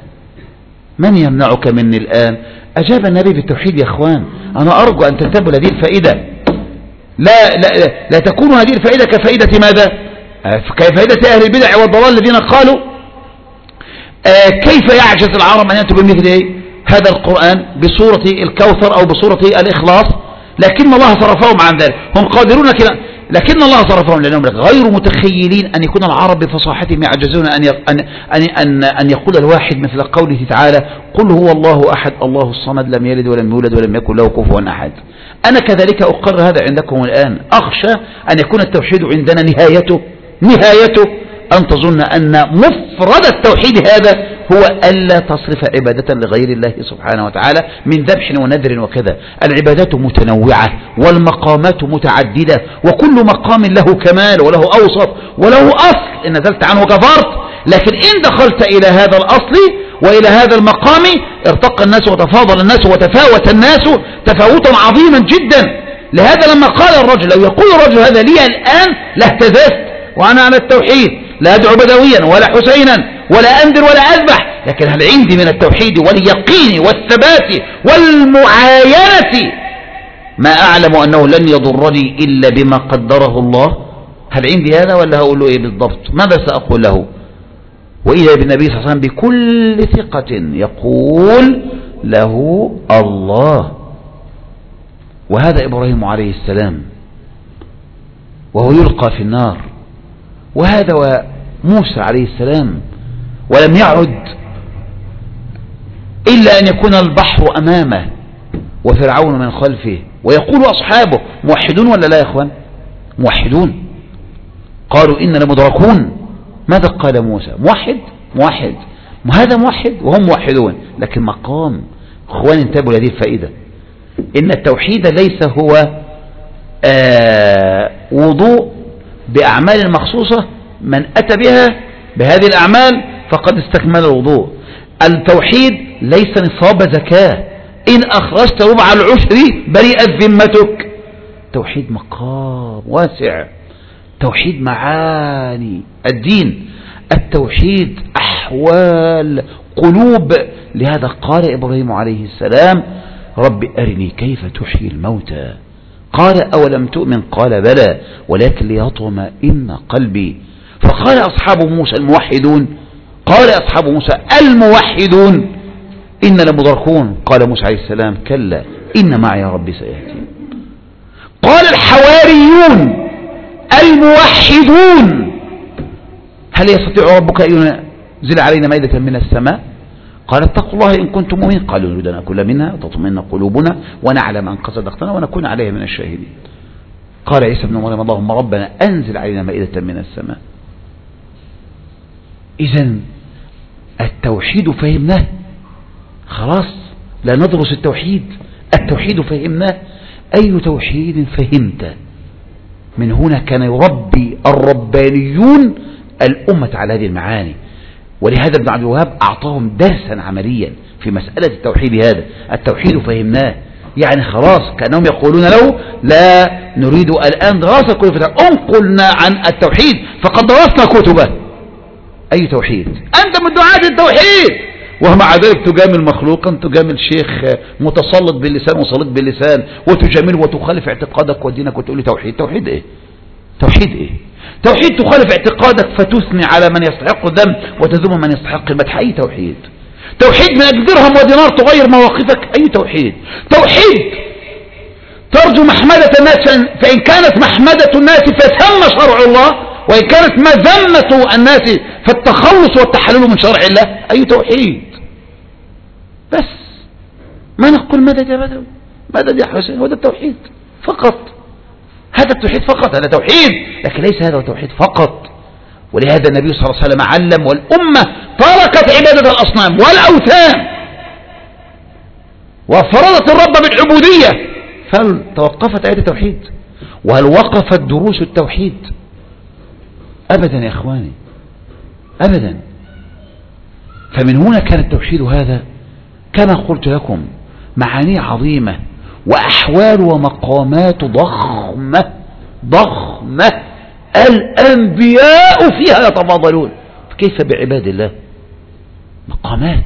من يمنعك مني الآن؟ أجاب النبي بالتوحيد. يا أخوان أنا أرجو أن تنتبهوا لهذه الفائدة. لا, لا, لا, لا تكون هذه الفائدة كفائدة ماذا؟ كفائدة أهل البدع والضلال الذين قالوا آه كيف يعجز العرب أن يأتوا بمثل هذا القرآن بصورة الكوثر أو بصورة الإخلاص، لكن الله صرفهم عن ذلك. هم قادرون كده، لكن الله صرفهم لأنهم غير متخيلين أن يكون العرب بفصاحتهم يعجزون أن أن أن أن يقول الواحد مثل قوله تعالى: قل هو الله أحد الله الصمد لم يلد ولم يولد ولم يكن له كفوا أحد. أنا كذلك أقر هذا عندكم الآن. أخشى أن يكون التوحيد عندنا نهايته نهايته أن تظن أن مفرد التوحيد هذا هو ألا تصرف عبادة لغير الله سبحانه وتعالى من ذبح ونذر وكذا. العبادات متنوعة والمقامات متعددة، وكل مقام له كمال وله أوسط وله أصل. إن نزلت عنه كفرت، لكن إن دخلت إلى هذا الأصل وإلى هذا المقام ارتقى الناس وتفاضل الناس وتفاوت الناس تفاوتا عظيما جدا. لهذا لما قال الرجل، لو يقول الرجل هذا لي الآن لاهتززت وأنا على التوحيد، لا أدعو بدويا ولا حسينا ولا أنذر ولا أذبح، لكن هل عندي من التوحيد واليقين والثبات والمعاينة ما أعلم أنه لن يضرني إلا بما قدره الله؟ هل عندي هذا ولا هقول له إيه بالضبط؟ ماذا سأقول له؟ وإذا بالنبي صلى الله عليه وسلم بكل ثقة يقول له الله. وهذا إبراهيم عليه السلام وهو يلقى في النار، وهذا وموسى عليه السلام ولم يعد إلا أن يكون البحر أمامه وفرعون من خلفه، ويقول أصحابه موحدون ولا لا يا أخوان؟ موحدون. قالوا إننا مدركون. ماذا قال موسى؟ موحد موحد هذا موحد وهم موحدون، لكن مقام. أخوان انتبهوا لهذه الفائدة، إن التوحيد ليس هو آه وضوء بأعمال مخصوصة من أتى بها بهذه الأعمال فقد استكمل الوضوء. التوحيد ليس نصاب زكاة، إن أخرجت ربع العشر بريئت ذمتك. توحيد مقام واسع، توحيد معاني الدين، التوحيد أحوال قلوب. لهذا قال إبراهيم عليه السلام: رب أرني كيف تحيي الموتى. قال: أولم تؤمن؟ قال: بلى ولكن ليطمئن قلبي. فقال أصحاب موسى الموحدون، قال أصحاب موسى الموحدون: إن لمدركون. قال موسى عليه السلام: كلا إن معي ربي سيهدين. قال الحواريون الموحدون: هل يستطيع ربك أن ينزل علينا مائدة من السماء؟ قال: اتقوا الله إن كنتم مؤمنين. قالوا: نريد أن نأكل منها وتطمئن قلوبنا ونعلم أن قد صدقتنا ونكون عليها من الشاهدين. قال عيسى بن مريم: اللهم ربنا أنزل علينا مائدة من السماء. إذن التوحيد فهمناه، خلاص لا ندرس التوحيد، التوحيد فهمناه. أي توحيد فهمت؟ من هنا كان يربي الربانيون الأمة على هذه المعاني. ولهذا ابن عبد الوهاب أعطاهم درسا عمليا في مسألة التوحيد. هذا التوحيد فهمناه، يعني خلاص كأنهم يقولون له: لا نريد الآن دراسة كل فترة، انقلنا عن التوحيد فقد درسنا كتبه. أي توحيد؟ أنت من دعاة التوحيد، ومع ذلك تجامل مخلوقا، تجامل شيخ متسلط باللسان وسلط باللسان، وتجامله وتخالف اعتقادك ودينك وتقول لي توحيد. توحيد ايه؟ توحيد ايه؟ توحيد تخالف اعتقادك فتثني على من يستحق الذم وتذم من يستحق المدح. اي توحيد؟ توحيد من اجل درهم ودينار تغير مواقفك. اي توحيد؟ توحيد ترجو محمدة الناس فإن كانت محمدة الناس فثم شرع الله، وإن كانت مذمة الناس فالتخلص والتحلل من شرع الله. أي توحيد؟ بس ما نقول مدد يا بدوي، مدد يا حسين، هذا التوحيد فقط. هذا التوحيد فقط، هذا توحيد، لكن ليس هذا توحيد فقط. ولهذا النبي صلى الله عليه وسلم علم، والأمة تركت عبادة الأصنام والأوثان وفرضت الرب بالعبودية، فهل توقفت آيات التوحيد؟ وهل وقفت دروس التوحيد؟ أبدا يا إخواني، أبدا. فمن هنا كان التوحيد هذا كما قلت لكم معاني عظيمة وأحوال ومقامات ضخمة ضخمة، الأنبياء فيها يتفاضلون، فكيف بعباد الله؟ مقامات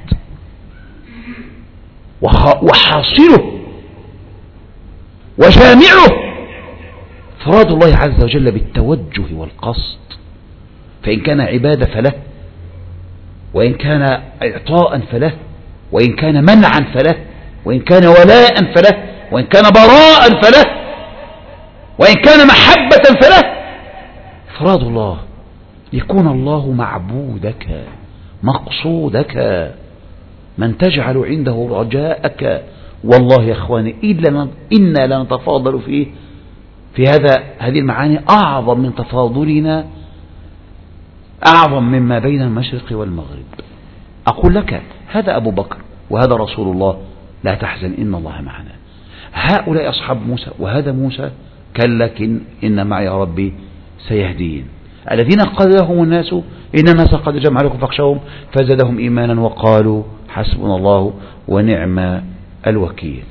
وحاصله وجامعه إفراد الله عز وجل بالتوجه والقصد، فإن كان عبادة فله، وإن كان إعطاء فله، وإن كان منعا فله، وإن كان ولاء فله، وإن كان براء فله، وإن كان محبة فله. إفراد الله، يكون الله معبودك مقصودك من تجعل عنده رجاءك. والله يا أخواني إنا لنتفاضل فيه في هذا هذه المعاني أعظم من تفاضلنا، أعظم مما بين المشرق والمغرب. أقول لك هذا أبو بكر وهذا رسول الله، لا تحزن إن الله معنا. هؤلاء أصحاب موسى وهذا موسى، كلكن إن معي ربي سيهدين. الذين قال لهم الناس إن الناس قد جمعوا لكم فاخشوهم فزادهم إيمانا وقالوا حسبنا الله ونعم الوكيل.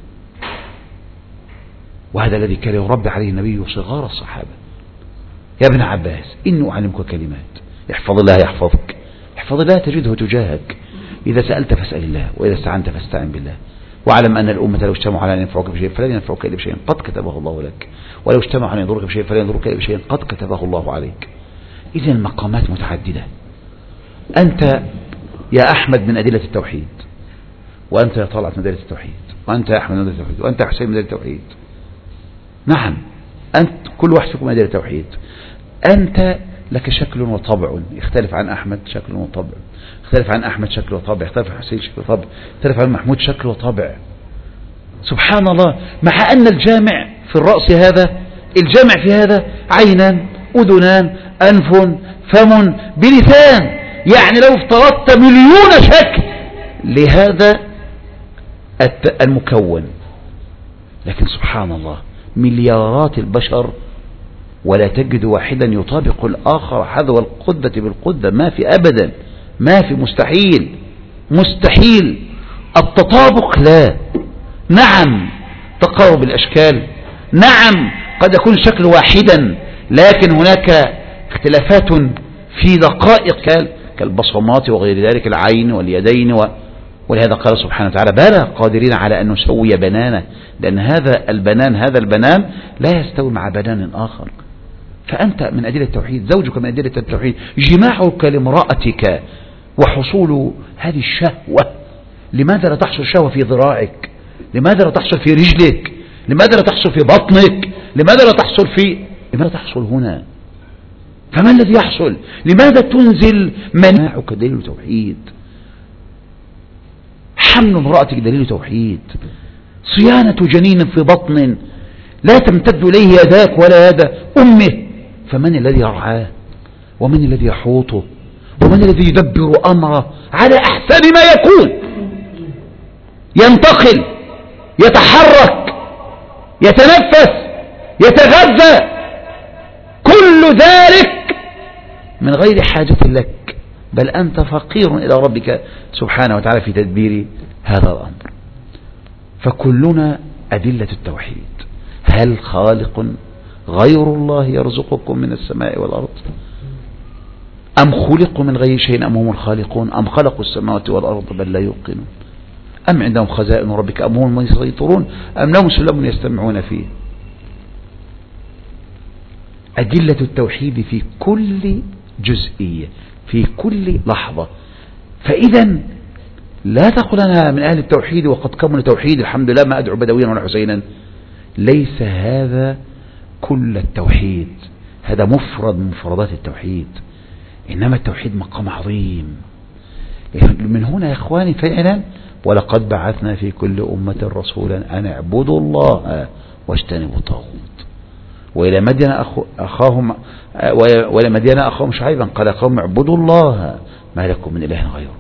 وهذا الذي كان يربي عليه النبي صغار الصحابة. يا ابن عباس إني أعلمك كلمات، احفظ الله يحفظك، احفظ الله تجده تجاهك، إذا سألت فاسأل الله، وإذا استعنت فاستعن بالله، واعلم أن الأمة لو اجتمعوا على أن ينفعوك بشيء فلن ينفعوك إلا بشيء قد كتبه الله لك، ولو اجتمعوا على أن يضرك بشيء فلن يضرك إلا بشيء قد كتبه الله عليك. إذن المقامات متعددة. أنت يا أحمد من أدلة التوحيد، وأنت يا طلعت من أدلة التوحيد، وأنت يا أحمد من أدلة التوحيد، وأنت يا حسين من أدلة التوحيد. نعم، أنت كل واحد فيكم من أدلة التوحيد. أنت لك شكل وطبع يختلف عن أحمد، شكل وطبع يختلف عن أحمد، شكل وطبع يختلف عن حسين، شكل وطبع يختلف عن محمود، شكل وطبع. سبحان الله. مع أن الجامع في الرأس هذا، الجامع في هذا عينان، أذنان، أنف، فم، بلسان. يعني لو افترضت مليون شكل لهذا المكون، لكن سبحان الله مليارات البشر ولا تجد واحدا يطابق الآخر حذو القدة بالقدة. ما في أبدا، ما في، مستحيل مستحيل. التطابق لا. نعم تقارب الأشكال، نعم قد يكون الشكل واحدا، لكن هناك اختلافات في دقائق كالبصمات وغير ذلك، العين واليدين و... ولهذا قال سبحانه وتعالى بلى قادرين على أن نسوي بنانه، لأن هذا البنان هذا البنان لا يستوي مع بنان آخر. فأنت من أدلة التوحيد، زوجك من أدلة التوحيد، جماعك لامرأتك وحصول هذه الشهوة. لماذا لا تحصل شهوة في ذراعك؟ لماذا لا تحصل في رجلك؟ لماذا لا تحصل في بطنك؟ لماذا لا تحصل في لماذا تحصل هنا؟ فما الذي يحصل؟ لماذا تنزل مناعك؟ دليل توحيد. حمل امرأتك دليل توحيد. صيانة جنين في بطن لا تمتد إليه يداك ولا يد أمه، فمن الذي يرعاه؟ ومن الذي يحوطه؟ ومن الذي يدبر أمره على أحسن ما يكون؟ ينتقل، يتحرك، يتنفس، يتغذى، كل ذلك من غير حاجة لك، بل أنت فقير إلى ربك سبحانه وتعالى في تدبير هذا الأمر. فكلنا أدلة التوحيد. هل خالق غير الله يرزقكم من السماء والأرض؟ أم خلقوا من غير شيء أم هم الخالقون؟ أم خلقوا السماوات والأرض بل لا يوقنون؟ أم عندهم خزائن ربك أم هم المسيطرون أم لهم سلم يستمعون فيه؟ أدلة التوحيد في كل جزئية، في كل لحظة. فإذا لا تقل أنا من أهل التوحيد وقد كمل توحيد الحمد لله ما أدعو بدويا ولا حسينا. ليس هذا كل التوحيد، هذا مفرد من مفردات التوحيد، إنما التوحيد مقام عظيم. من هنا يا إخواني فعلا ولقد بعثنا في كل أمة رسولا أن اعبدوا الله واجتنبوا الطاغوت. وإلى مدين أخاهم وإلى مدين أخاهم شعيبا قال قوم اعبدوا الله ما لكم من إله غيره.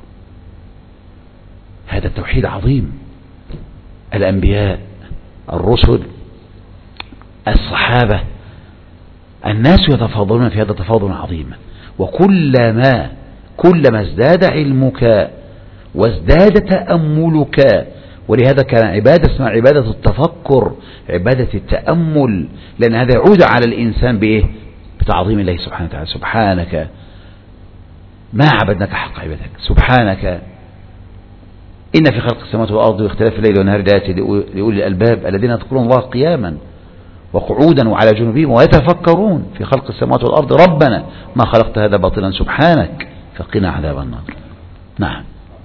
هذا التوحيد عظيم. الأنبياء، الرسل، الصحابة، الناس يتفاضلون في هذا تفاضلا عظيما. وكلما كلما ازداد علمك وازداد تأملك، ولهذا كان عبادة اسمها عبادة التفكر، عبادة التأمل، لأن هذا يعود على الإنسان بإيه؟ بتعظيم الله سبحانه وتعالى. سبحانك ما عبدناك حق عبادك، سبحانك إن في خلق السماوات والأرض واختلاف الليل والنهار لآيات لأولي الألباب الذين يذكرون الله قياما وقعودا وعلى جنوبهم ويتفكرون في خلق السماوات والأرض ربنا ما خلقت هذا باطلا سبحانك فقنا عذاب النار. نعم.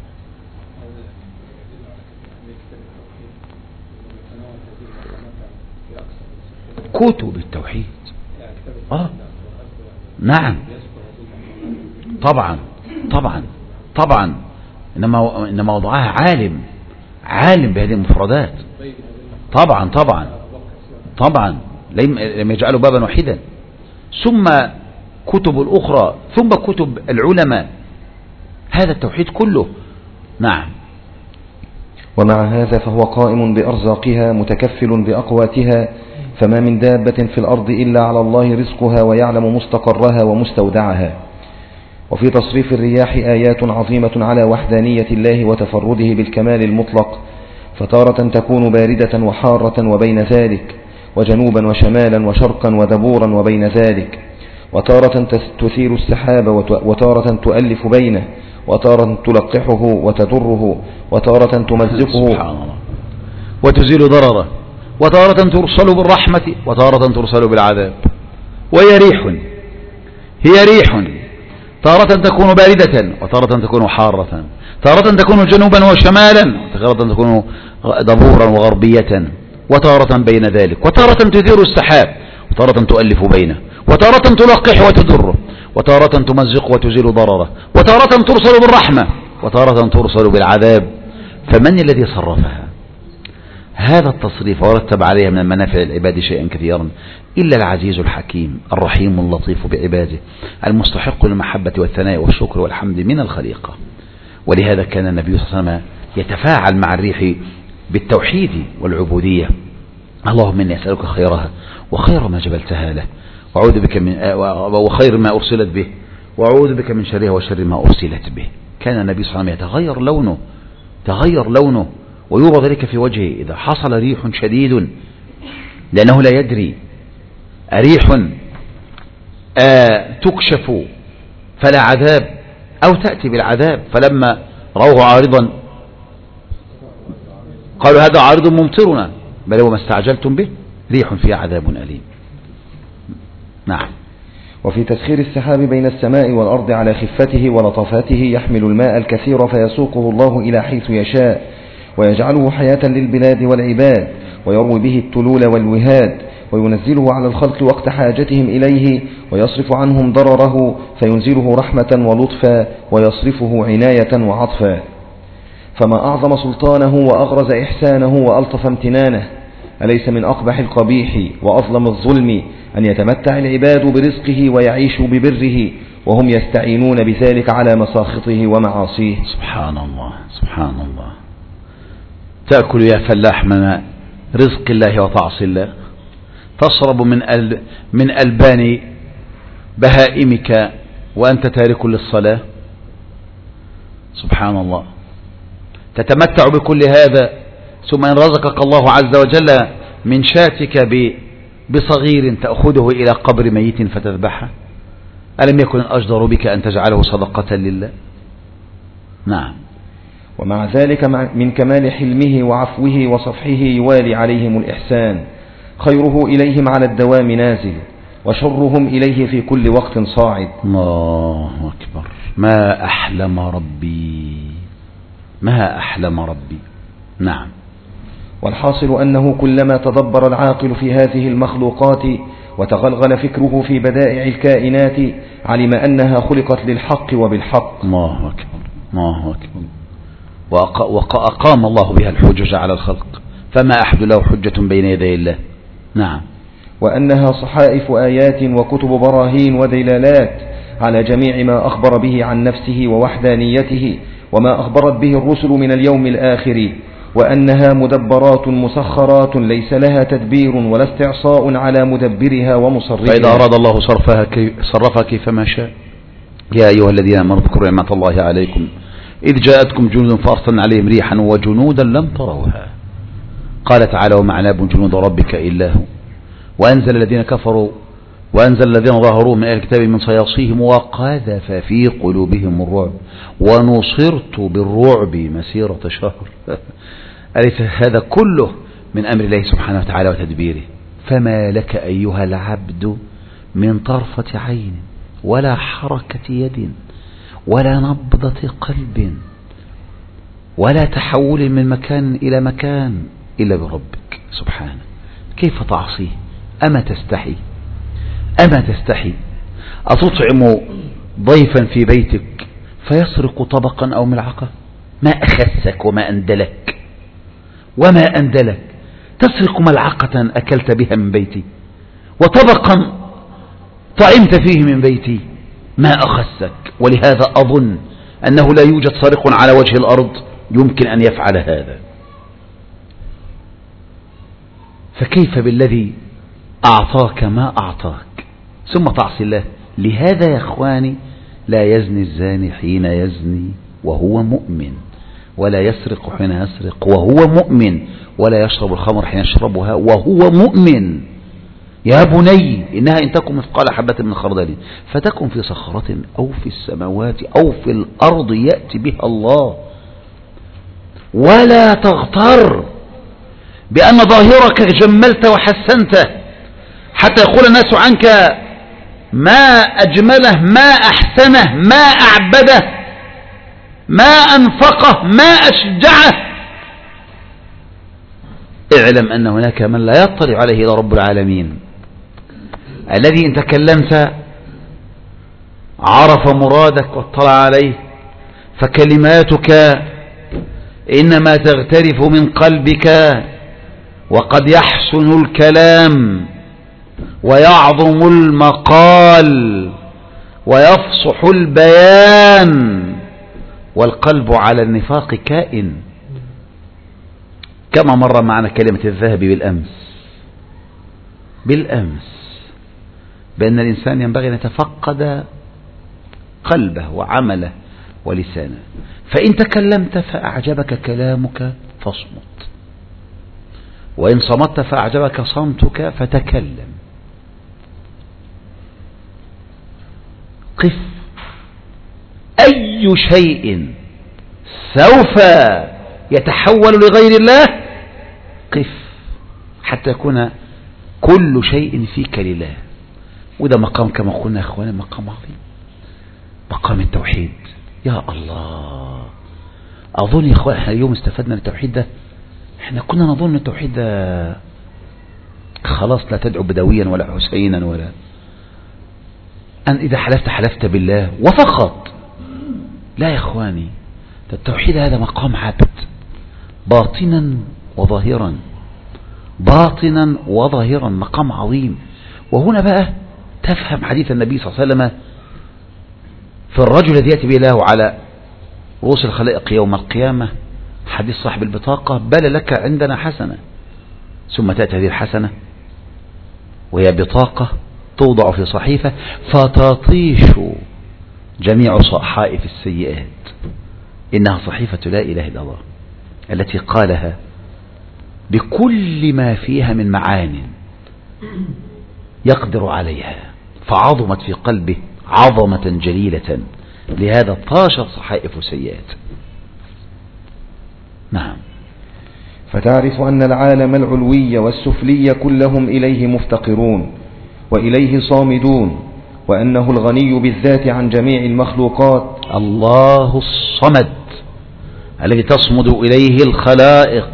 كتب التوحيد آه. نعم طبعا طبعا طبعا إنما, إنما وضعها عالم عالم بهذه المفردات طبعا طبعا طبعا لم يجعلوا بابا واحدا ثم كتب الأخرى ثم كتب العلماء هذا التوحيد كله. نعم. ومع هذا فهو قائم بأرزاقها متكفل بأقواتها فما من دابة في الأرض إلا على الله رزقها ويعلم مستقرها ومستودعها. وفي تصريف الرياح آيات عظيمة على وحدانية الله وتفرده بالكمال المطلق فتارة تكون باردة وحارة وبين ذلك وجنوبا وشمالا وشرقا ودبورا وبين ذلك وتارة تثير السحاب وتارة تؤلف بينه وتارة تلقحه وتدره وتارة تمزقه سبحان الله وتزيل ضرره وتارة ترسل بالرحمة وتارة ترسل بالعذاب. وهي ريح هي ريح تارة تكون باردة وتارة تكون حارة تارة تكون جنوبا وشمالا وتارة تكون دبورا وغربية وتارة بين ذلك وتارة تثير السحاب وتارة تؤلف بينه وتارة تلقح وتدره وتارة تمزق وتزيل ضرره وتارة ترسل بالرحمة وتارة ترسل بالعذاب. فمن الذي صرفها؟ هذا التصريف ورتب عليها من المنافع العباد شيئا كثيرا إلا العزيز الحكيم الرحيم اللطيف بعباده المستحق للمحبة والثناء والشكر والحمد من الخليقة. ولهذا كان النبي صلى الله عليه وسلم يتفاعل مع الريح بالتوحيد والعبودية. اللهم إني أسألك خيرها وخير ما جبلتها له وأعوذ بك من وخير ما أرسلت به وأعوذ بك من شرها وشر ما أرسلت به. كان النبي صلى الله عليه وسلم يتغير لونه تغير لونه ويرى ذلك في وجهه إذا حصل ريح شديد لأنه لا يدري ريح آه تكشف فلا عذاب أو تأتي بالعذاب. فلما رأوه عارضا قالوا هذا عارض ممطرنا بل هو ما استعجلتم به ريح فيها عذاب أليم. نعم. وفي تسخير السحاب بين السماء والأرض على خفته ولطفاته يحمل الماء الكثير فيسوقه الله إلى حيث يشاء ويجعله حياة للبلاد والعباد ويروي به التلول والوهاد وينزله على الخلق وقت حاجتهم إليه ويصرف عنهم ضرره فينزله رحمة ولطفا ويصرفه عناية وعطفا. فما أعظم سلطانه وأغرز إحسانه وألطف امتنانه. أليس من أقبح القبيح وأظلم الظلم أن يتمتع العباد برزقه ويعيشوا ببره وهم يستعينون بذلك على مساخطه ومعاصيه. سبحان الله سبحان الله. تأكل يا فلاح من رزق الله وتعصي الله تشرب من أل من ألبان بهائمك وأنت تارك للصلاة. سبحان الله. تتمتع بكل هذا ثم إن رزقك الله عز وجل من شاتك بصغير تأخذه إلى قبر ميت فتذبحه ألم يكن أجدر بك أن تجعله صدقة لله؟ نعم. ومع ذلك من كمال حلمه وعفوه وصفحه يوالي عليهم الإحسان خيره إليهم على الدوام نازل وشرهم إليه في كل وقت صاعد. الله أكبر. ما أحلم ربي ما أحلم ربي. نعم. والحاصل أنه كلما تدبر العاقل في هذه المخلوقات وتغلغل فكره في بدائع الكائنات علم أنها خلقت للحق وبالحق. الله أكبر الله أكبر. وأقام الله بها الحجج على الخلق فما أحد له حجة بين يدي الله. نعم. وأنها صحائف آيات وكتب براهين ودلالات على جميع ما أخبر به عن نفسه ووحدانيته وما أخبرت به الرسل من اليوم الآخر وأنها مدبرات مسخرات ليس لها تدبير ولا استعصاء على مدبرها ومصرفها. فإذا أراد الله صرفها كيف صرفها كيفما شاء. يا أيها الذين آمنوا اذكروا نعمة الله عليكم إذ جاءتكم جنود فأرسلنا عليهم ريحا وجنودا لم تروها. قال تعالى وما عناب جنود ربك إلا هو وأنزل الذين كفروا وأنزل الذين ظاهروا من أهل الكتاب من صياصيهم وقذف في قلوبهم الرعب ونصرت بالرعب مسيرة شهر. أليس هذا كله من أمر الله سبحانه وتعالى وتدبيره؟ فما لك أيها العبد من طرفة عين ولا حركة يد ولا نبضة قلب ولا تحول من مكان إلى مكان إلا بربك سبحانه. كيف تعصيه؟ أما تستحي أما تستحي أتطعم ضيفا في بيتك فيسرق طبقا أو ملعقة؟ ما أخسك وما أندلك وما أندلك تسرق ملعقة أكلت بها من بيتي وطبقا طعمت فيه من بيتي، ما أخسك. ولهذا أظن أنه لا يوجد سارق على وجه الأرض يمكن أن يفعل هذا، فكيف بالذي أعطاك ما أعطاك ثم تعصي الله؟ لهذا يا إخواني لا يزني الزاني حين يزني وهو مؤمن، ولا يسرق حين يسرق وهو مؤمن، ولا يشرب الخمر حين يشربها وهو مؤمن. يا بني إنها إن تكن مثقال حبة من خردل فتكن في صخرة أو في السماوات أو في الأرض يأتي بها الله. ولا تغتر بأن ظاهرك جملت وحسنت حتى يقول الناس عنك ما أجمله ما أحسنه ما أعبده ما أنفقه ما أشجعه. اعلم أن هناك من لا يطلع عليه إلا رب العالمين، الذي إن تكلمت عرف مرادك واطلع عليه، فكلماتك إنما تغترف من قلبك، وقد يحسن الكلام ويعظم المقال ويفصح البيان، والقلب على النفاق كائن. كما مر معنا كلمة الذهب بالأمس بالأمس بأن الإنسان ينبغي أن يتفقد قلبه وعمله ولسانه، فإن تكلمت فأعجبك كلامك فاصمت، وإن صمت فأعجبك صمتك فتكلم. قف. أي شيء سوف يتحول لغير الله قف حتى يكون كل شيء فيك لله. وده مقام كما قلنا يا أخوانا مقام عظيم، مقام التوحيد. يا الله، أظن يا أخوان احنا اليوم استفدنا من التوحيد ده. احنا كنا نظن ان التوحيد ده خلاص لا تدعو بدويا ولا حسينا ولا أن إذا حلفت حلفت بالله وفقط. لا يا أخواني، التوحيد هذا مقام عبد باطنا وظاهرا باطنا وظاهرا، مقام عظيم. وهنا بقى تفهم حديث النبي صلى الله عليه وسلم في الرجل الذي يأتي به الله على رؤوس الخلائق يوم القيامة، حديث صاحب البطاقة: بل لك عندنا حسنة. ثم تأتي هذه الحسنة وهي بطاقة توضع في صحيفة فتطيش جميع صحائف السيئات. إنها صحيفة لا إله إلا الله التي قالها بكل ما فيها من معان يقدر عليها، فعظمت في قلبه عظمة جليلة، لهذا طاشت صحائف سيئات. نعم. فتعرف أن العالم العلوي والسفلي كلهم إليه مفتقرون وإليه صامدون، وأنه الغني بالذات عن جميع المخلوقات، الله الصمد الذي تصمد إليه الخلائق،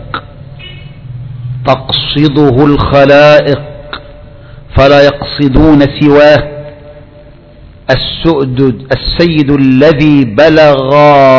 تقصده الخلائق فلا يقصدون سواه. السؤدد السيد الذي بلغ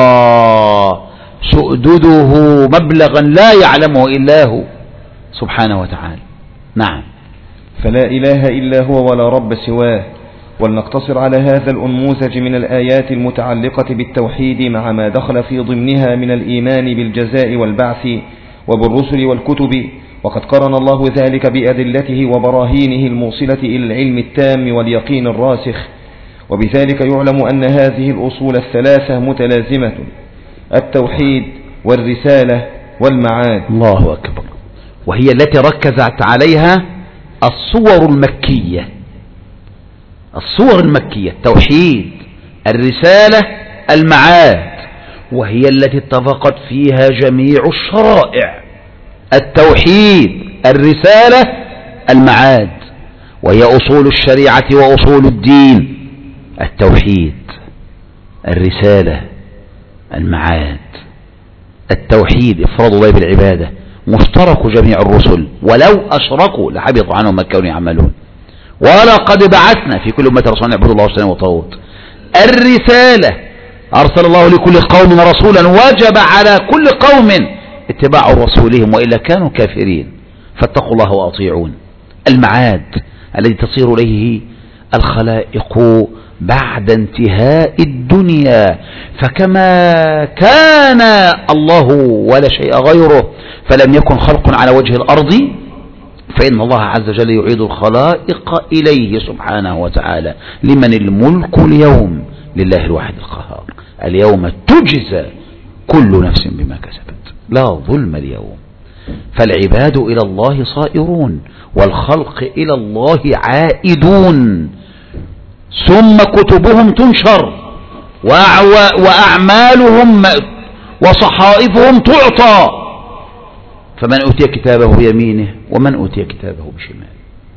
سؤدده مبلغا لا يعلمه إلا هو سبحانه وتعالى. نعم. فلا إله إلا هو ولا رب سواه. ولنقتصر على هذا الأنموذج من الآيات المتعلقة بالتوحيد مع ما دخل في ضمنها من الإيمان بالجزاء والبعث وبالرسل والكتب، وقد قرن الله ذلك بأدلته وبراهينه الموصلة إلى العلم التام واليقين الراسخ. وبذلك يعلم أن هذه الأصول الثلاثة متلازمة: التوحيد والرسالة والمعاد. الله أكبر. وهي التي ركزت عليها الصور المكية، الصور المكية: التوحيد، الرسالة، المعاد، وهي التي اتفقت فيها جميع الشرائع: التوحيد، الرسالة، المعاد، وهي أصول الشريعة وأصول الدين: التوحيد، الرسالة، المعاد. التوحيد إفراد الله بالعبادة، مشترك جميع الرسل، ولو أشركوا لحبط عنهم ما كانوا يعملون، ولقد بعثنا في كل أمة رسولا يعبدوا الله واجتنبوا الطاغوت. الرسالة، أرسل الله لكل قوم رسولا، وجب على كل قوم اتباع رسولهم وإلا كانوا كافرين، فاتقوا الله وأطيعون. المعاد الذي تصير إليه الخلائق بعد انتهاء الدنيا، فكما كان الله ولا شيء غيره فلم يكن خلق على وجه الأرض، فإن الله عز وجل يعيد الخلائق إليه سبحانه وتعالى. لمن الملك اليوم؟ لله الواحد القهار. اليوم تجزى كل نفس بما كسبت، لا ظلم اليوم. فالعباد إلى الله صائرون، والخلق إلى الله عائدون، ثم كتبهم تنشر، وأعمالهم وصحائفهم تعطى، فمن أوتي كتابه بيمينه ومن أوتي كتابه بشماله.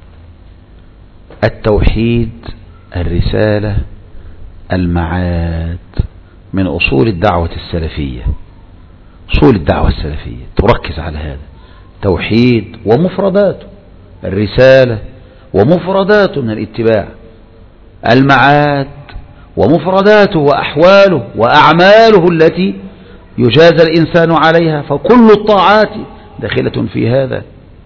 التوحيد، الرسالة، المعاد من أصول الدعوة السلفية. أصول الدعوة السلفية تركز على هذا: توحيد ومفرداته، الرسالة ومفرداته من الاتباع، المعاد ومفرداته وأحواله وأعماله التي يجازى الإنسان عليها، فكل الطاعات داخلة في هذا.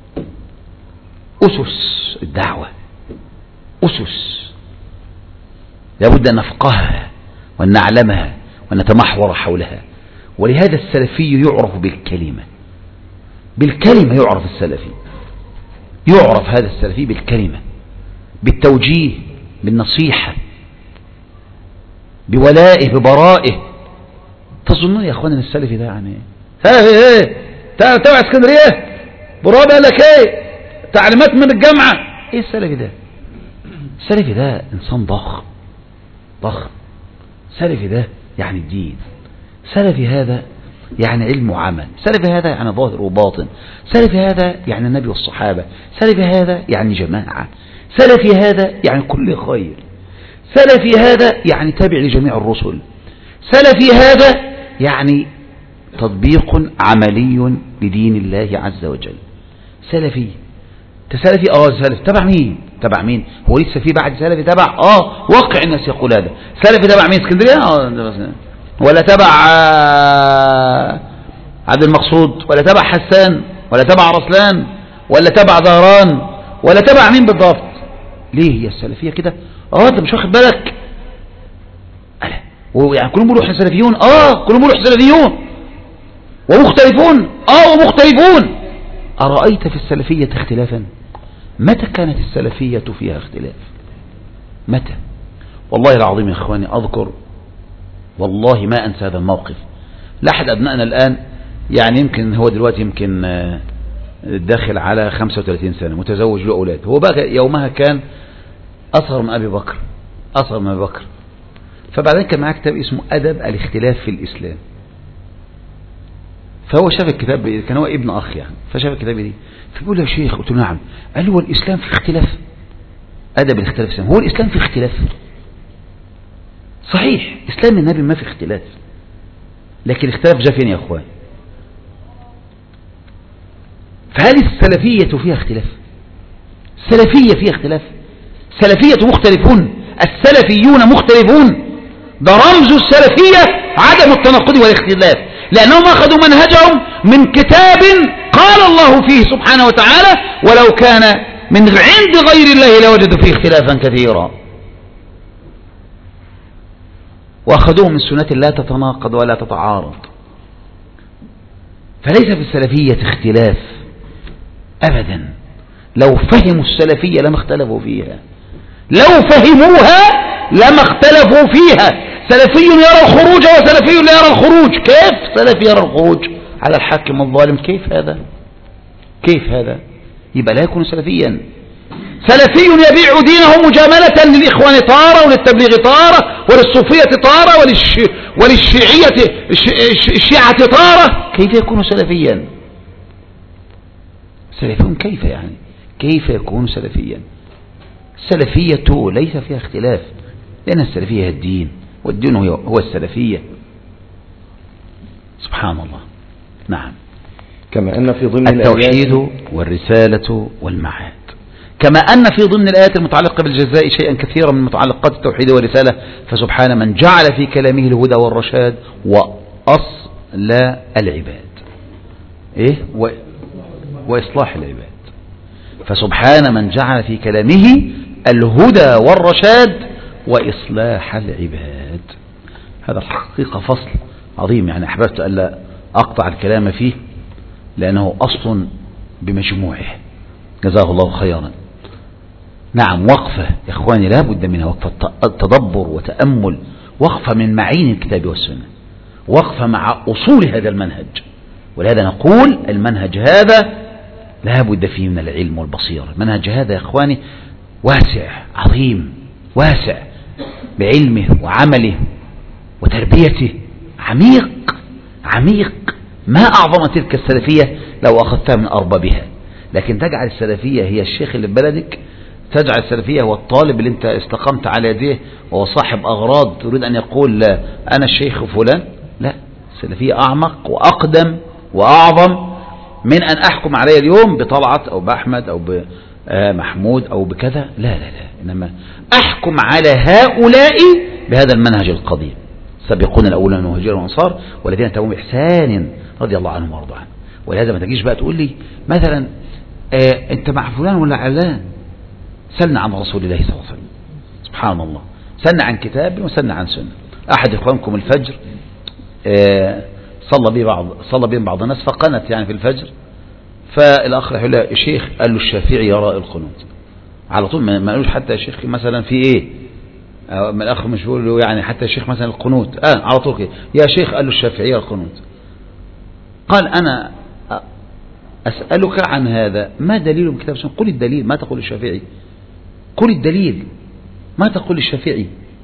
أسس الدعوة، أسس لابد أن نفقهها وأن نعلمها وأن نتمحور حولها. ولهذا السلفي يعرف بالكلمة، بالكلمة يعرف السلفي، يعرف هذا السلفي بالكلمة، بالتوجيه، بالنصيحة، بولائه، ببرائه. تظنون يا أخوان أن السلفي ده يعني سلفي ايه؟ تبع اسكندرية برابع قال لك ايه؟ تعليمات من الجامعة. ايه السلفي ده؟ السلفي ده انسان ضخم ضخم. سلفي ده يعني الدين، سلفي هذا يعني علم وعمل، سلفي هذا يعني ظاهر وباطن، سلفي هذا يعني النبي والصحابة، سلفي هذا يعني جماعة، سلفي هذا يعني كل خير، سلفي هذا يعني تابع لجميع الرسل، سلفي هذا يعني تطبيق عملي لدين الله عز وجل. سلفي تسلفي اه سلفي تبع مين؟ تبع مين؟ هو لسه في بعد سلفي تبع اه واقع الناس يقول هذا سلفي تبع مين؟ اسكندريه اه ولا تبع آه عبد المقصود ولا تبع حسان ولا تبع رسلان ولا تبع ظهران ولا تبع مين بالضبط؟ ليه هي السلفيه كده؟ اه انت مش واخد بالك؟ ألا يعني كلهم بيقولوا احنا سلفيون، اه كلهم بيقولوا احنا سلفيون ومختلفون، اه ومختلفون. أرأيت في السلفية اختلافا؟ متى كانت السلفية فيها اختلاف؟ متى؟ والله العظيم يا اخواني اذكر، والله ما انسى هذا الموقف. لاحد ابنائنا الان يعني يمكن هو دلوقتي يمكن داخل على خمسة وثلاثين سنة، متزوج له اولاد، هو بقى يومها كان اصغر من ابي بكر، اصغر من ابي بكر. فبعدين كان معاه كتاب اسمه ادب الاختلاف في الاسلام، فهو شاف الكتاب، كان هو ابن اخ يعني، فشاف الكتاب دي فبيقول له يا شيخ، قلت له نعم. قال له هو الاسلام في اختلاف؟ ادب الاختلاف في هو الاسلام في اختلاف؟ صحيح اسلام النبي ما في اختلاف، لكن الاختلاف جاء فين يا اخوان؟ فهل السلفية فيها اختلاف؟ السلفية فيها اختلاف؟ سلفية مختلفون، السلفيون مختلفون. ده رمز السلفية عدم التناقض والاختلاف، لأنهم أخذوا منهجهم من كتاب قال الله فيه سبحانه وتعالى ولو كان من عند غير الله لوجدوا فيه اختلافا كثيرا، وأخذوه من سنة لا تتناقض ولا تتعارض. فليس في السلفية اختلاف أبدا. لو فهموا السلفية لما اختلفوا فيها، لو فهموها لما اختلفوا فيها. سلفي يرى الخروج وسلفي لا يرى الخروج. كيف سلفي يرى الخروج على الحاكم الظالم؟ كيف هذا؟ كيف هذا؟ يبقى لا يكون سلفيا. سلفي يبيع دينه مجاملة للإخوان طارة وللتبليغ طارة وللصوفية طارة وللش... وللشيعية الشيعة طارة. كيف يكون سلفيا؟ سلفيون كيف يعني؟ كيف يكون سلفيا؟ السلفية ليس فيها اختلاف، لأن السلفية هي الدين، والدين هو السلفية. سبحان الله. نعم. كما أن في ضمن التوحيد والرسالة والمعاد، كما أن في ضمن الآيات المتعلقة بالجزاء شيئا كثيرا من متعلقات التوحيد والرسالة، فسبحان من جعل في كلامه الهدى والرشاد وأصل العباد إيه؟ و... وإصلاح العباد. فسبحان من جعل في كلامه الهدى والرشاد وإصلاح العباد. هذا الحقيقة فصل عظيم، يعني أحببت ألا أقطع الكلام فيه لأنه أصل بمجموعه. جزاه الله خيرا. نعم، وقفة يا إخواني لا بد منها، وقفة تدبر وتأمل، وقفة من معين الكتاب والسنة، وقفة مع أصول هذا المنهج. ولهذا نقول المنهج هذا لا بد فيه من العلم والبصيرة. المنهج هذا يا إخواني واسع عظيم، واسع بعلمه وعمله وتربيته، عميق عميق. ما أعظم تلك السلفية لو أخذتها من أربابها. لكن تجعل السلفية هي الشيخ اللي ببلدك، تجعل السلفية هو الطالب اللي انت استقمت على يديه وهو صاحب أغراض تريد أن يقول لا أنا الشيخ فلان. لا، السلفية أعمق وأقدم وأعظم من أن أحكم عليه اليوم بطلعت أو بأحمد أو بمحمود أو بكذا. لا لا لا، إنما أحكم على هؤلاء بهذا المنهج القديم، سابقون الأولون المهاجرين والأنصار والذين تبعهم بإحسان رضي الله عنهم وارضوا عنهم. ولهذا ما تجيش بقى تقول لي مثلا آه أنت مع فلان ولا علان، سلنا عن رسول الله صلى الله عليه وسلم. سبحان الله، سلنا عن كتاب وسلنا عن سنة. أحد إخوانكم الفجر آه صلى به بعض صلى بهم بعض الناس فقنت يعني في الفجر، فالأخ يقول له يا شيخ، قال له الشافعي يرى القنوت على طول، ما قالوش حتى يا شيخ مثلا في إيه، ما الأخ مش بيقول له يعني حتى يا شيخ مثلا القنوت، آه على طول كده يا شيخ، قال له الشافعي يرى القنوت. قال أنا أسألك عن هذا ما دليل من كتاب السنة؟ قل الدليل، ما تقول الشافعي، قل الدليل ما تقول الشافعي.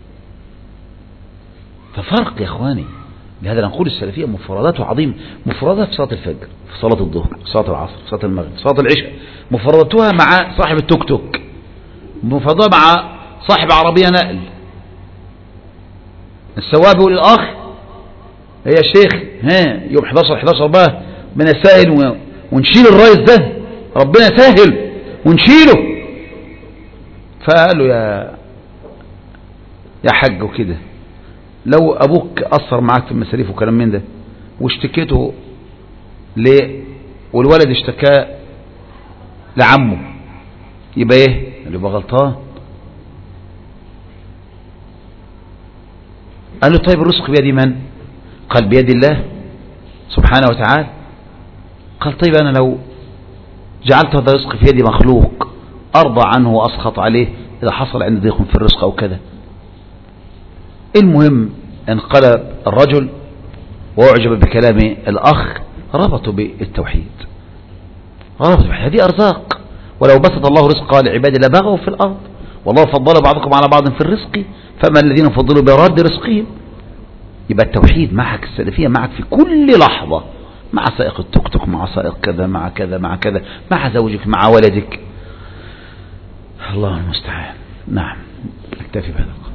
ففرق يا إخواني. لهذا نقول السلفية مفرداته عظيم، مفردات في صلاة الفجر، في صلاة الظهر، في صلاة العصر، في صلاة المغرب، في صلاة العشاء، مفرداتها مع صاحب التوك توك، مفرداتها مع صاحب عربية نقل. السواق بيقول الأخ يا شيخ ها يوم حداشر حداشر بقى من السائل ونشيل الرئيس ده، ربنا سهل ونشيله. فقال له يا يا حاج وكده، لو أبوك أثر معاك في المصاريف وكلام من ده واشتكيته ليه والولد اشتكى لعمه، يبقى ايه؟ يبقى غلطان. قال له طيب الرزق بيد من؟ قال بيد الله سبحانه وتعالى. قال طيب أنا لو جعلت هذا الرزق في يد مخلوق أرضى عنه وأسخط عليه إذا حصل عندي ضيق في الرزق أو كذا. المهم انقلب الرجل وأعجب بكلام الأخ، ربطوا بالتوحيد، ربطوا هذه أرزاق، ولو بسط الله رزقه لعباده لبغوا في الأرض، والله فضل بعضكم على بعض في الرزق فما الذين فضلوا برد رزقهم. يبقى التوحيد معك، السلفية معك في كل لحظة، مع سائق التوك توك، مع سائق كذا، مع كذا مع كذا، مع زوجك، مع ولدك. الله المستعان. نعم، نكتفي بهذا.